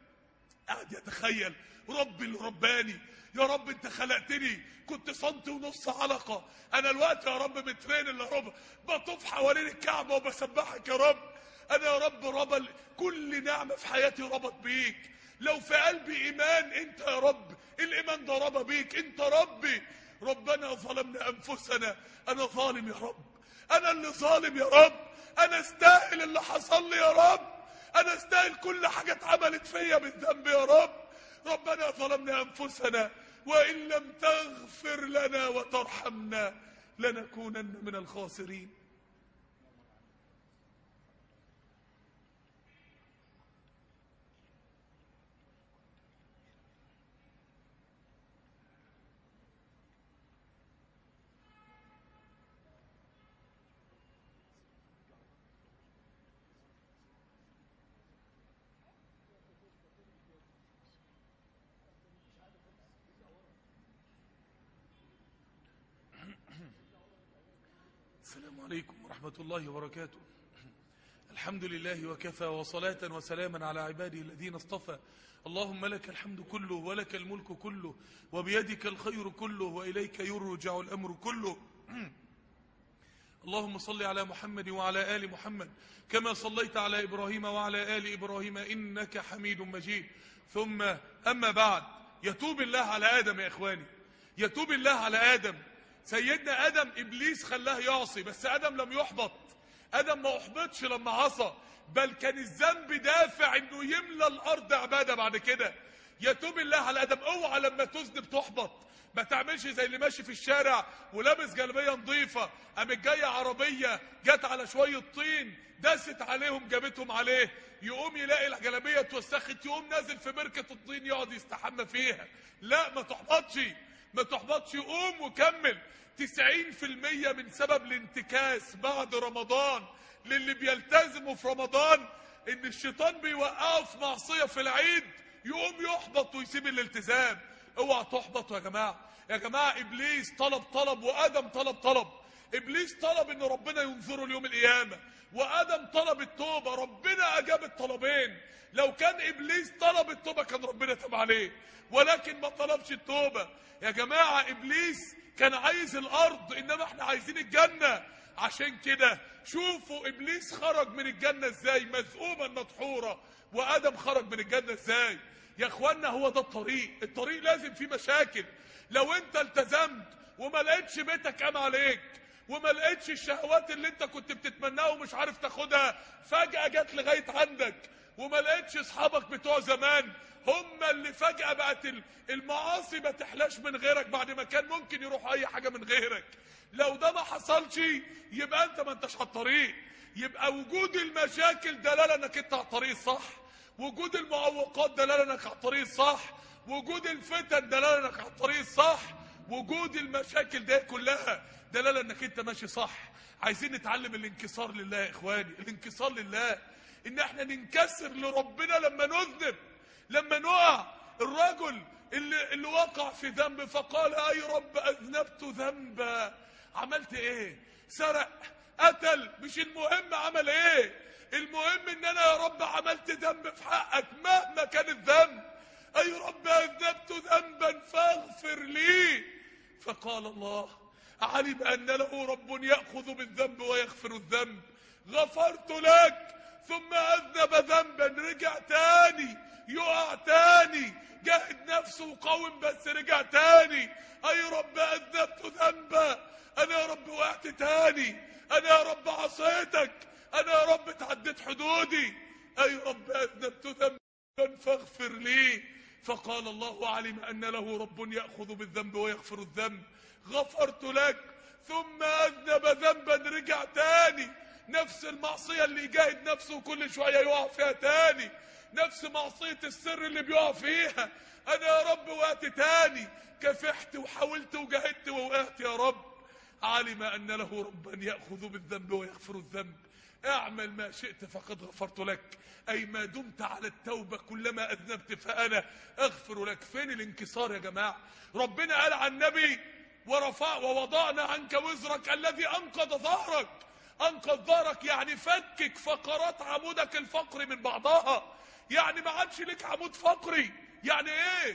قاعد يتخيل ربي اللي رباني. يا رب انت خلقتني كنت سنتي ونص علقة، انا الوقت يا رب مترين الا ربع بطوف حوالين الكعبة وبسبحك يا رب. انا يا رب رب كل نعمة في حياتي ربط بيك. لو في قلبي ايمان انت يا رب الايمان ده ربط بيك، انت ربي. ربنا ظلمنا انفسنا، انا ظالم يا رب، انا اللي ظالم يا رب، انا استاهل اللي حصل لي يا رب، انا استاهل كل حاجة اتعملت فيا بالذنب يا رب. ربنا ظلمنا انفسنا وان لم تغفر لنا وترحمنا لنكونن من الخاسرين. السلام عليكم ورحمة الله وبركاته. الحمد لله وكفى، وصلاة وسلاما على عباده الذين اصطفى. اللهم لك الحمد كله ولك الملك كله وبيدك الخير كله وإليك يرجع الأمر كله. اللهم صل على محمد وعلى آل محمد كما صليت على إبراهيم وعلى آل إبراهيم إنك حميد مجيد. ثم أما بعد، يتوب الله على آدم يا إخواني، يتوب الله على آدم. سيدنا آدم إبليس خلاه يعصي، بس آدم لم يحبط. آدم ما أحبطش لما عصى، بل كان الذنب دافع إنه يملى الأرض عبادة بعد كده. يتوب الله على آدم. اوعى لما تذنب تحبط، ما تعملش زي اللي ماشي في الشارع ولابس جلبية نظيفة، قامت جاية عربية جت على شوية طين داست عليهم جابتهم عليه، يقوم يلاقي الجلبية اتوسخت يقوم نازل في بركة الطين يقعد يستحمى فيها. لا، ما تحبطش ما تحبطش، قوم وكمل. تسعين في المية من سبب الانتكاس بعد رمضان للي بيلتزموا في رمضان ان الشيطان بيوقعه في معصية في العيد يقوم يحبط ويسيب الالتزام. اوعى تحبطوا يا جماعة. يا جماعة ابليس طلب طلب وادم طلب طلب. ابليس طلب ان ربنا ينظره اليوم القيامة، وادم طلب التوبة. ربنا اجاب الطلبين. لو كان ابليس طلب التوبة كان ربنا تاب عليه، ولكن ما طلبش التوبة. يا جماعة ابليس كان عايز الارض، انما احنا عايزين الجنة. عشان كده شوفوا ابليس خرج من الجنة ازاي، مذءوما مدحورا، وادم خرج من الجنة ازاي. يا اخوانا هو ده الطريق. الطريق لازم فيه مشاكل. لو انت التزمت وما لقيتش بيتك قام عليك، وما لقيتش الشهوات اللي انت كنت بتتمناها ومش عارف تاخدها، فجأة جت لغاية عندك. وما لقيتش اصحابك بتوع زمان هم اللي فجأة بقت المعاصي ما تحلاش من غيرك بعد ما كان ممكن يروح اي حاجة من غيرك. لو ده ما حصلش يبقى انت ما انتش على الطريق. يبقى وجود المشاكل دلالة انك انت على الطريق الصح، وجود المعوقات دلالة انك على الطريق الصح، وجود الفتن دلالة انك على الطريق الصح، وجود المشاكل دي كلها دلالة انك انت ماشي صح. عايزين نتعلم الانكسار لله يا اخواني، الانكسار لله، ان احنا ننكسر لربنا لما نذنب، لما نقع. الرجل اللي, اللي وقع في ذنب فقال اي رب اذنبت ذنبا. عملت ايه؟ سرق، قتل، مش المهم عمل ايه، المهم ان انا يا رب عملت ذنب في حقك مهما كان الذنب. اي رب اذنبت ذنبا فاغفر لي. فقال الله علم ان له رب ياخذ بالذنب ويغفر الذنب، غفرت لك. ثم اذنب ذنبا، رجع تاني، يقع تاني، جاهد نفسه وقاوم بس رجع تاني. اي رب اذنبت ذنبا، انا يا رب وقعت تاني، انا يا رب عصيتك، انا يا رب تعديت حدودي. اي رب اذنبت ذنبا فاغفر لي. فقال الله علم ان له رب ياخذ بالذنب ويغفر الذنب، غفرت لك. ثم اذنب ذنبا، رجع تاني، نفس المعصيه اللي يجاهد نفسه كل شويه يقع فيها تاني، نفس معصيه السر اللي بيقع فيها. انا يا رب وقعت تاني، كافحت وحاولت وجاهدت ووقعت يا رب. علم ان له ربا ياخذ بالذنب ويغفر الذنب، اعمل ما شئت فقد غفرت لك. اي ما دمت على التوبه كلما اذنبت فانا اغفر لك. فين الانكسار يا جماعه؟ ربنا قال عن النبي ورفع ووضعنا عنك وزرك الذي انقض ظهرك. انقض ظهرك يعني فكك فقرات عمودك الفقري من بعضها، يعني ما عادش لك عمود فقري. يعني ايه؟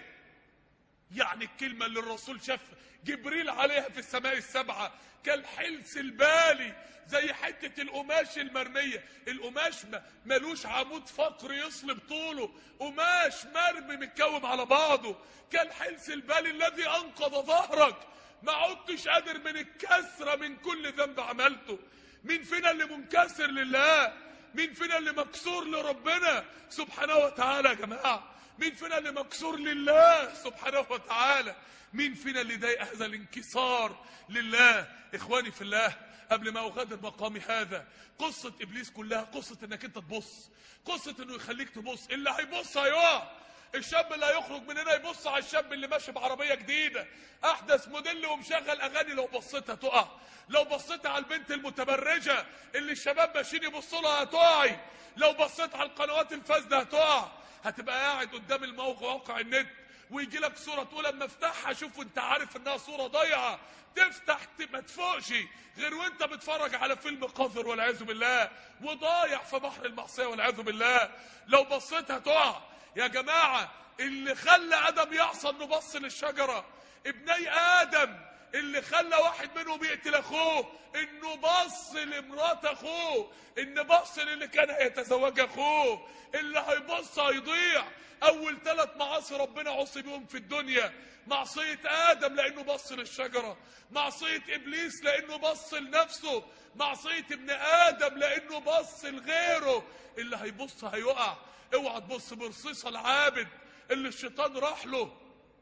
يعني الكلمه اللي الرسول شاف جبريل عليها في السماء السبعه كالحلس البالي، زي حته القماش المرميه. القماش ملوش عمود فقري يصلب طوله، قماش مرمي متكوم على بعضه. كالحلس البالي الذي انقض ظهرك، ما عدتش قادر من الكسره من كل ذنب عملته. مين فينا اللي منكسر لله؟ مين فينا اللي مكسور لربنا سبحانه وتعالى يا جماعه؟ مين فينا اللي مكسور لله سبحانه وتعالى؟ مين فينا اللي ضايق هذا الانكسار لله؟ اخواني في الله، قبل ما اغادر مقامي هذا، قصه ابليس كلها قصه انك انت تبص، قصه انه يخليك تبص. اللي هيبص هيقع. الشاب اللي هيخرج من هنا يبص على الشاب اللي ماشي بعربيه جديده احدث موديل ومشغل اغاني، لو بصيت هتقع. لو بصيت على البنت المتبرجه اللي الشباب ماشيين يبصوا لها هتقعي. لو بصيت على القنوات الفاسده هتقع. هتبقى قاعد قدام الموقع واقع النت ويجي لك صوره تقول اما افتحها شوف وانت عارف انها صوره ضايعه، تفتح ما تفوقش غير وانت بتتفرج على فيلم قذر والعياذ بالله وضايع في بحر المعصيه والعياذ بالله. لو بصيت هتقع يا جماعه. اللي خلى ادم يعصى انه بص للشجره. ابني ادم اللي خلى واحد منهم يقتل اخوه انه بص لمرات اخوه، ان بص للي كان هيتزوج اخوه. اللي هيبص هيضيع. اول ثلاث معاصي ربنا عصي بهم في الدنيا: معصيه ادم لانه بص للشجره، معصيه ابليس لانه بص لنفسه، معصيه ابن ادم لانه بص لغيره. اللي هيبص هيقع. اوعى تبص برصيصه العابد اللي الشيطان راح له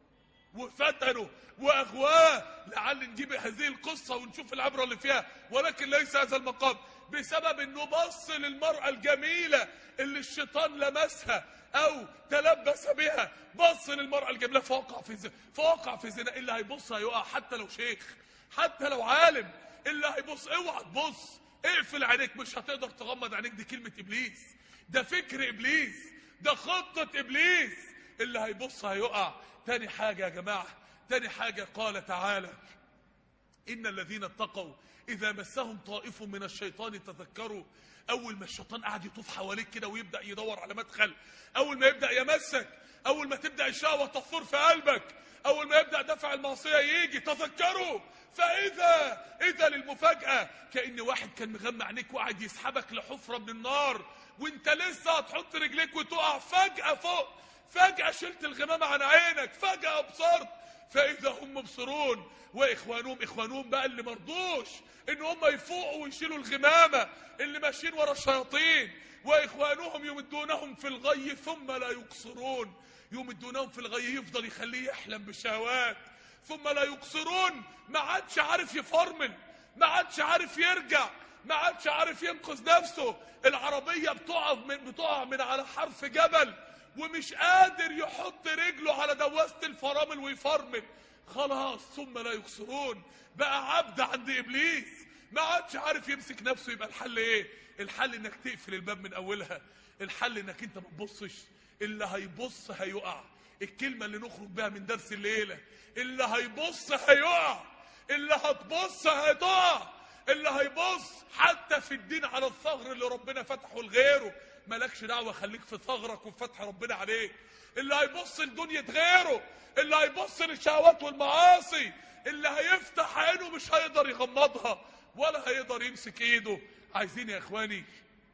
وفتنه واغواه. لعل نجيب هذه القصه ونشوف العبره اللي فيها، ولكن ليس هذا المقام. بسبب انه بص للمراه الجميله اللي الشيطان لمسها او تلبس بها، بص للمراه الجميله فوقع في زنا، فوقع في زنا. اللي هيبص هيقع حتى لو شيخ، حتى لو عالم. اللي هيبص اوعى تبص، اقفل عينيك، مش هتقدر تغمض عينيك. دي كلمه ابليس، ده فكر ابليس، ده خطه ابليس. اللي هيبص هيقع. تاني حاجه يا جماعه، تاني حاجه قال تعالى: ان الذين اتقوا اذا مسهم طائف من الشيطان تذكروا. اول ما الشيطان قاعد يطوف حواليك كده ويبدا يدور على مدخل، اول ما يبدا يمسك، اول ما تبدا الشهوه تثور في قلبك، اول ما يبدا دفع المعصيه يجي، تذكروا. فاذا اذا للمفاجاه، كأن واحد كان مغمى عينيك وقاعد يسحبك لحفره من النار وانت لسه هتحط رجليك وتقع، فجاه فوق، فجاه شلت الغمامه عن عينك، فجاه ابصرت، فاذا هم مبصرون. واخوانهم اخوانهم بقى اللي مرضوش ان هم يفوقوا ويشيلوا الغمامه، اللي ماشيين ورا الشياطين. واخوانهم يمدونهم في الغي ثم لا يقصرون. يمدونهم في الغي، يفضل يخليه يحلم بالشهوات ثم لا يقصرون. ما عادش عارف يفرمل، ما عادش عارف يرجع، ما عادش عارف ينقذ نفسه. العربيه بتقع من بتقع من على حرف جبل ومش قادر يحط رجله على دواسه الفرامل ويفرمل. خلاص ثم لا يقصرون، بقى عبد عند ابليس، ما عادش عارف يمسك نفسه. يبقى الحل ايه؟ الحل انك تقفل الباب من اولها. الحل انك انت ما تبصش، اللي هيبص هيقع. الكلمه اللي نخرج بها من درس الليله، اللي هيبص هيقع، اللي هتبص هتقع. اللي هيبص حتى في الدين على الثغر اللي ربنا فتحه لغيره، مالكش دعوه، خليك في ثغرك وفتح ربنا عليك. اللي هيبص لدنيا غيره، اللي هيبص للشهوات والمعاصي، اللي هيفتح عينه مش هيقدر يغمضها ولا هيقدر يمسك ايده. عايزين يا اخواني،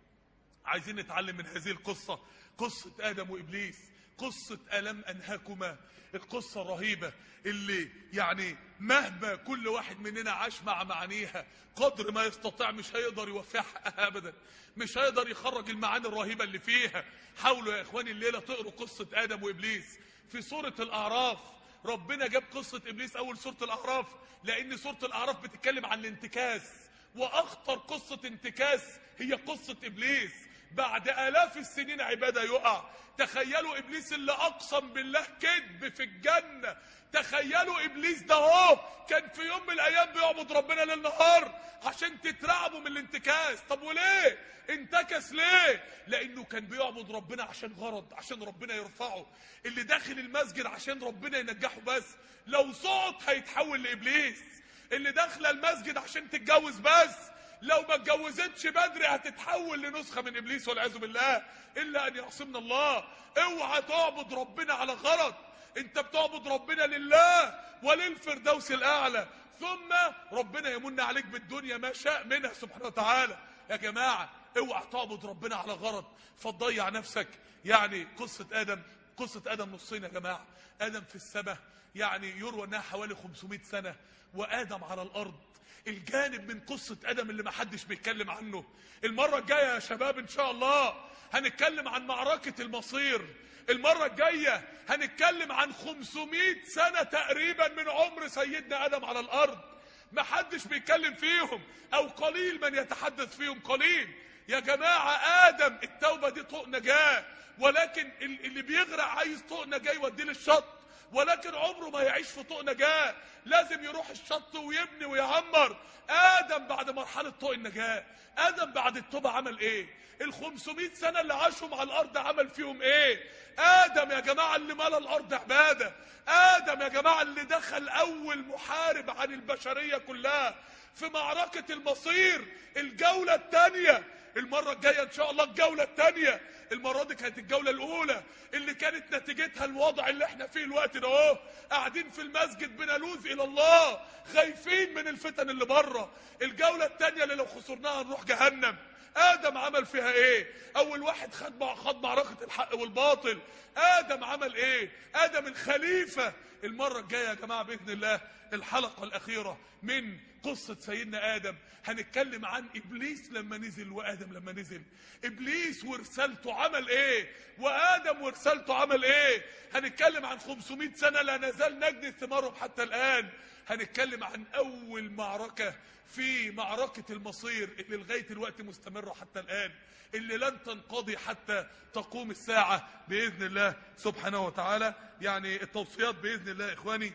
عايزين نتعلم من هذه القصه، قصه ادم وابليس، قصه الم انهاكما. القصه الرهيبه اللي يعني مهما كل واحد مننا عاش مع معانيها قدر ما يستطيع مش هيقدر يوفيها حقها ابدا، مش هيقدر يخرج المعاني الرهيبه اللي فيها. حاولوا يا اخواني الليله تقروا قصه ادم وابليس في سوره الاعراف. ربنا جاب قصه ابليس اول سوره الاعراف لان سوره الاعراف بتتكلم عن الانتكاس، واخطر قصه انتكاس هي قصه ابليس. بعد الاف السنين عباده يقع. تخيلوا ابليس اللي اقسم بالله كذب في الجنه، تخيلوا ابليس ده هو كان في يوم من الايام بيعبد ربنا ليل نهار عشان تترعبوا من الانتكاس. طب وليه انتكس؟ ليه؟ لانه كان بيعبد ربنا عشان غرض، عشان ربنا يرفعه. اللي داخل المسجد عشان ربنا ينجحه بس، لو سقط هيتحول لابليس. اللي داخله المسجد عشان تتجوز بس، لو ما اتجوزتش بدري هتتحول لنسخه من ابليس والعياذ بالله، الا ان يعصمنا الله. اوعى تعبد ربنا على غرض، انت بتعبد ربنا لله وللفردوس الاعلى، ثم ربنا يمن عليك بالدنيا ما شاء منها سبحانه وتعالى. يا جماعه اوعى تعبد ربنا على غرض فتضيع نفسك. يعني قصه ادم، قصه ادم نصين يا جماعه. ادم في السماء يعني يروى انها حوالي خمسمائة سنه، وادم على الارض. الجانب من قصة ادم اللي محدش بيتكلم عنه. المرة الجاية يا شباب ان شاء الله هنتكلم عن معركة المصير. المرة الجاية هنتكلم عن خمسمائة سنة تقريبا من عمر سيدنا ادم على الارض، محدش بيتكلم فيهم او قليل من يتحدث فيهم، قليل. يا جماعة ادم التوبة دي طوق نجاة، ولكن اللي بيغرق عايز طوق نجاة يوديه للشط، ولكن عمره ما يعيش في طوق نجاة، لازم يروح الشط ويبني ويعمر. ادم بعد مرحلة طوق النجاة، ادم بعد التوبة عمل ايه؟ الخمسمائة سنة اللي عاشهم على الارض عمل فيهم ايه؟ ادم يا جماعة اللي ملى الارض عبادة، ادم يا جماعة اللي دخل اول محارب عن البشرية كلها في معركة المصير، الجولة الثانية. المرة الجاية ان شاء الله الجولة الثانية. المرة دي كانت الجولة الاولى اللي كانت نتيجتها الوضع اللي احنا فيه الوقت ده اهو، قاعدين في المسجد بنلوذ الى الله خايفين من الفتن اللي بره. الجولة الثانية اللي لو خسرناها نروح جهنم. ادم عمل فيها ايه؟ اول واحد خد خد معركة الحق والباطل. ادم عمل ايه؟ ادم الخليفة. المرة الجاية يا جماعة باذن الله الحلقة الاخيرة من قصة سيدنا ادم هنتكلم عن ابليس لما نزل وادم لما نزل. ابليس ورسالته عمل ايه؟ وادم ورسالته عمل ايه؟ هنتكلم عن خمسمائة سنة لا نزال نجني ثمارهم حتى الان. هنتكلم عن اول معركة في معركة المصير اللي لغاية الوقت مستمرة حتى الان، اللي لن تنقضي حتى تقوم الساعة باذن الله سبحانه وتعالى. يعني التوصيات باذن الله يا اخواني،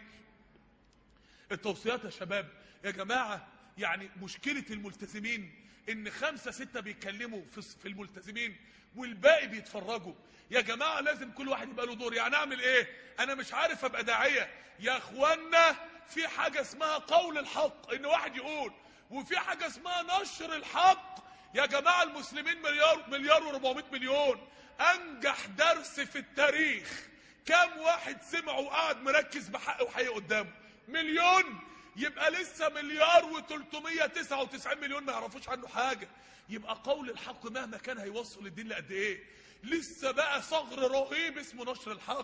التوصيات يا شباب يا جماعة. يعني مشكلة الملتزمين ان خمسة ستة بيتكلموا في الملتزمين والباقي بيتفرجوا. يا جماعة لازم كل واحد يبقى له دور. يعني اعمل ايه؟ انا مش عارف ابقى داعية يا اخوانا. في حاجة اسمها قول الحق ان واحد يقول، وفي حاجة اسمها نشر الحق. يا جماعة المسلمين مليار مليار واربعمائة مليون. انجح درس في التاريخ كم واحد سمع وقعد مركز بحق وحقيقي قدامه؟ مليون. يبقى لسه مليار وتلتمية وتسعة وتسعين مليون ما يعرفوش عنه حاجة. يبقى قول الحق مهما كان هيوصل الدين لقد ايه؟ لسه بقى ثغر رهيب اسمه نشر الحق.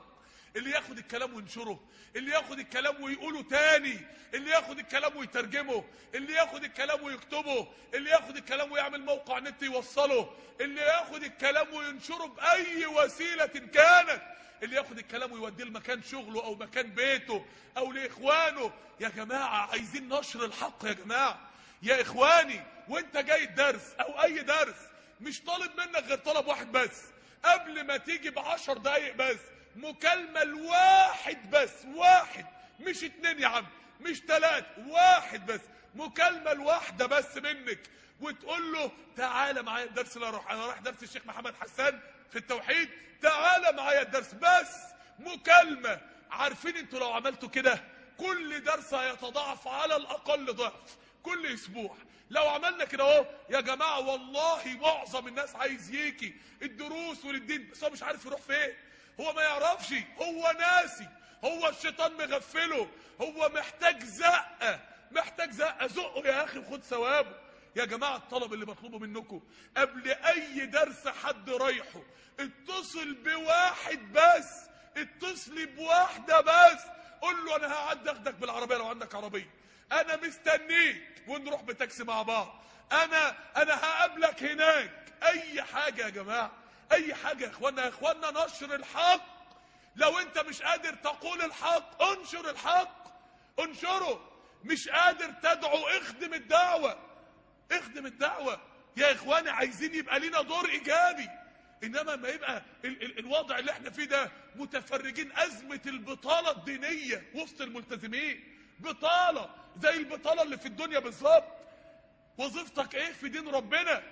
اللي ياخد الكلام وينشره، اللي ياخد الكلام ويقوله تاني، اللي ياخد الكلام ويترجمه، اللي ياخد الكلام ويكتبه، اللي ياخد الكلام ويعمل موقع نت يوصله، اللي ياخد الكلام وينشره بأي وسيلة كانت، اللي ياخد الكلام ويوديه لمكان شغله او مكان بيته او لاخوانه. يا جماعة عايزين نشر الحق يا جماعة. يا اخواني وانت جاي الدرس او اي درس مش طالب منك غير طلب واحد بس، قبل ما تيجي بعشر دقايق بس مكالمة لواحد بس، واحد مش اتنين يا عم، مش تلات، واحد بس، مكالمة الواحدة بس منك وتقول له تعالى معايا الدرس اللي اروح انا رايح درس الشيخ محمد حسان في التوحيد، تعالى معايا الدرس، بس مكالمة. عارفين انتوا لو عملتوا كده كل درس هيتضاعف على الاقل ضعف كل اسبوع. لو عملنا كده اهو يا جماعة والله معظم الناس عايز يجي الدروس والدين بس هو مش عارف يروح فين، هو ما يعرفش، هو ناسي، هو الشيطان مغفله، هو محتاج زقة، محتاج زقة، زقه يا اخي وخد ثوابه. يا جماعة الطلب اللي بطلبه منكم قبل اي درس حد رايحه اتصل بواحد بس، اتصلي بواحدة بس، قول له انا هعدي اخدك بالعربية لو عندك عربية، انا مستنيك ونروح بتاكسي مع بعض، انا انا هقابلك هناك، اي حاجة يا جماعة، اي حاجة يا اخوانا. يا اخوانا نشر الحق، لو انت مش قادر تقول الحق انشر الحق، انشره. مش قادر تدعو اخدم الدعوة، اخدم الدعوة يا اخواني. عايزين يبقى لنا دور ايجابي، انما ما يبقى ال ال الوضع اللي احنا فيه ده متفرجين ازمة البطالة الدينية وسط الملتزمين، بطالة زي البطالة اللي في الدنيا بالظبط. وظيفتك ايه في دين ربنا؟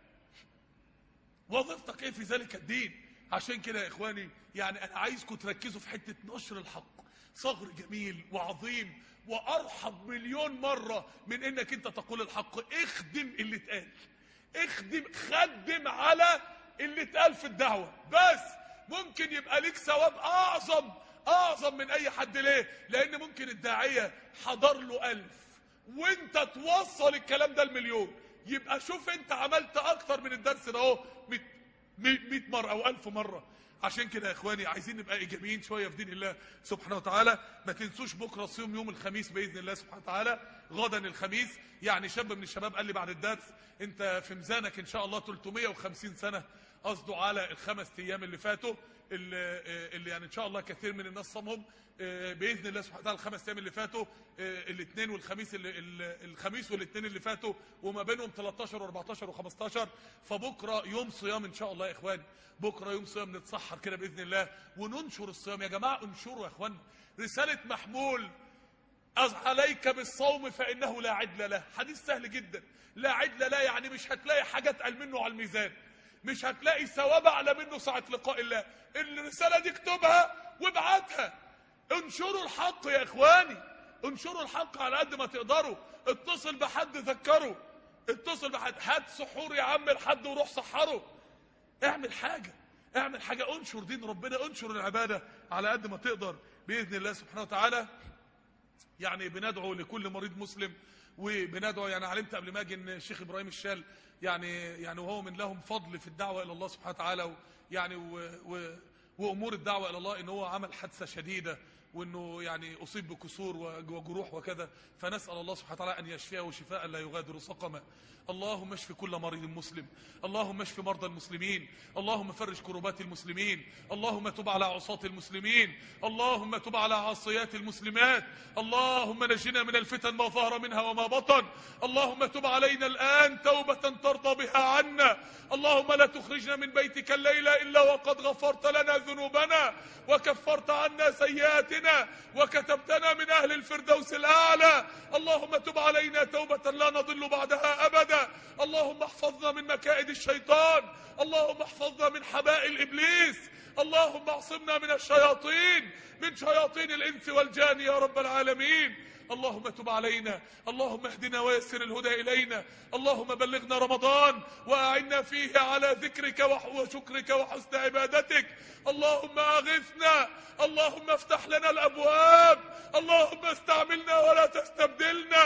وظيفتك ايه في ذلك الدين؟ عشان كده يا اخواني يعني انا عايزكم تركزوا في حتة نشر الحق، صغر جميل وعظيم وارحب مليون مرة من انك انت تقول الحق. اخدم اللي اتقال، اخدم، خدم على اللي اتقال في الدعوة، بس ممكن يبقى ليك ثواب اعظم اعظم من اي حد. ليه؟ لان ممكن الداعية حضر له الف وانت توصل الكلام ده المليون، يبقى شوف انت عملت اكتر من الدرس ده اهو مئة مرة او الف مرة. عشان كده يا اخواني عايزين نبقى ايجابيين شويه في دين الله سبحانه وتعالى. ما تنسوش بكره صيام يوم الخميس باذن الله سبحانه وتعالى، غدا الخميس. يعني شاب من الشباب قال لي بعد الدرس انت في ميزانك ان شاء الله ثلاثمائة وخمسين سنة، قصده على الخمس ايام اللي فاتوا اللي, اللي يعني ان شاء الله كثير من الناس صامهم باذن الله سبحانه وتعالى. الخمس ايام اللي فاتوا الاثنين والخميس اللي الخميس والاثنين اللي فاتوا وما بينهم ثلاثة عشر و14 و15. فبكره يوم صيام ان شاء الله يا اخواني، بكره يوم صيام نتسحر كده باذن الله وننشر الصيام. يا جماعه انشروا يا اخواني رساله محمول عليك بالصوم فانه لا عدل له. حديث سهل جدا، لا عدل له يعني مش هتلاقي حاجه اتقل منه على الميزان، مش هتلاقي ثواب اعلى منه ساعه لقاء الله. الرساله دي اكتبها وابعتها. انشروا الحق يا اخواني، انشروا الحق على قد ما تقدروا. اتصل بحد ذكره، اتصل بحد، هات سحور يا عم لحد وروح سحره. اعمل حاجه، اعمل حاجه، انشر دين ربنا، انشر العباده على قد ما تقدر باذن الله سبحانه وتعالى. يعني بندعو لكل مريض مسلم، وبندعو يعني علمت قبل ما اجي ان الشيخ ابراهيم الشال يعني يعني وهو من لهم فضل في الدعوه الى الله سبحانه وتعالى، يعني و و وامور الدعوه الى الله ان هو عمل حادثه شديده وانه يعني اصيب بكسور وجروح وكذا، فنسال الله سبحانه وتعالى ان يشفيه شفاء لا يغادر سقما. اللهم اشف كل مريض مسلم، اللهم اشف مرضى المسلمين، اللهم فرج كربات المسلمين، اللهم تب على عصاة المسلمين، اللهم تب على عاصيات المسلمات، اللهم نجنا من الفتن ما ظهر منها وما بطن، اللهم تب علينا الآن توبة ترضى بها عنا، اللهم لا تخرجنا من بيتك الليلة إلا وقد غفرت لنا ذنوبنا وكفرت عنا سيئاتنا وكتبتنا من أهل الفردوس الأعلى، اللهم تب علينا توبة لا نضل بعدها أبدا، اللهم احفظنا من مكائد الشيطان، اللهم احفظنا من حبائل إبليس، اللهم اعصمنا من الشياطين، من شياطين الإنس والجان يا رب العالمين. اللهم تب علينا، اللهم اهدنا ويسر الهدى إلينا، اللهم بلغنا رمضان وأعنا فيه على ذكرك وشكرك وحسن عبادتك، اللهم أغثنا، اللهم افتح لنا الأبواب، اللهم استعملنا ولا تستبدلنا،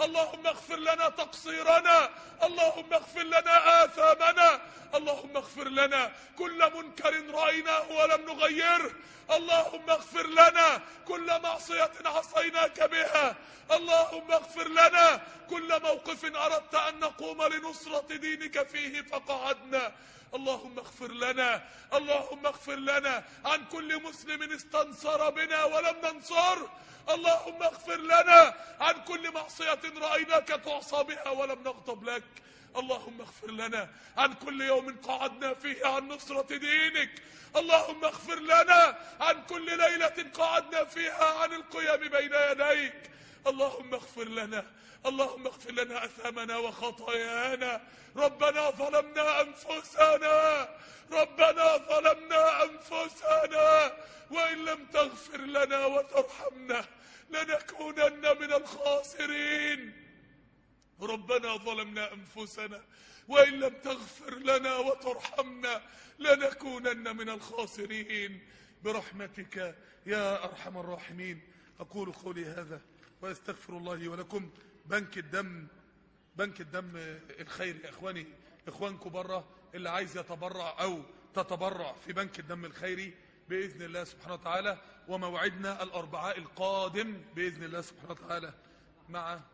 اللهم اغفر لنا تقصيرنا، اللهم اغفر لنا آثامنا، اللهم اغفر لنا كل منكر رأيناه ولم نغيره، اللهم اغفر لنا كل معصية عصيناك بها، اللهم اغفر لنا كل موقف أردت أن نقوم لنصرة دينك فيه فقعدنا، اللهم اغفر لنا، اللهم اغفر لنا عن كل مسلم استنصر بنا ولم ننصره، اللهم اغفر لنا عن كل معصية رأيناك تعصى بها ولم نغضب لك، اللهم اغفر لنا عن كل يوم قعدنا فيه عن نصرة دينك، اللهم اغفر لنا عن كل ليلة قعدنا فيها عن القيام بين يديك، اللهم اغفر لنا، اللهم اغفر لنا أثامنا وخطايانا، ربنا ظلمنا أنفسنا، ربنا ظلمنا أنفسنا، وإن لم تغفر لنا وترحمنا لنكونن من الخاسرين، ربنا ظلمنا أنفسنا وإن لم تغفر لنا وترحمنا لنكونن من الخاسرين برحمتك يا أرحم الراحمين. أقول قولي هذا وأستغفر الله لي ولكم. بنك الدم، بنك الدم الخير يا إخواني، إخوانكم بره اللي عايز يتبرع أو تتبرع في بنك الدم الخيري بإذن الله سبحانه وتعالى، وموعدنا الأربعاء القادم بإذن الله سبحانه وتعالى مع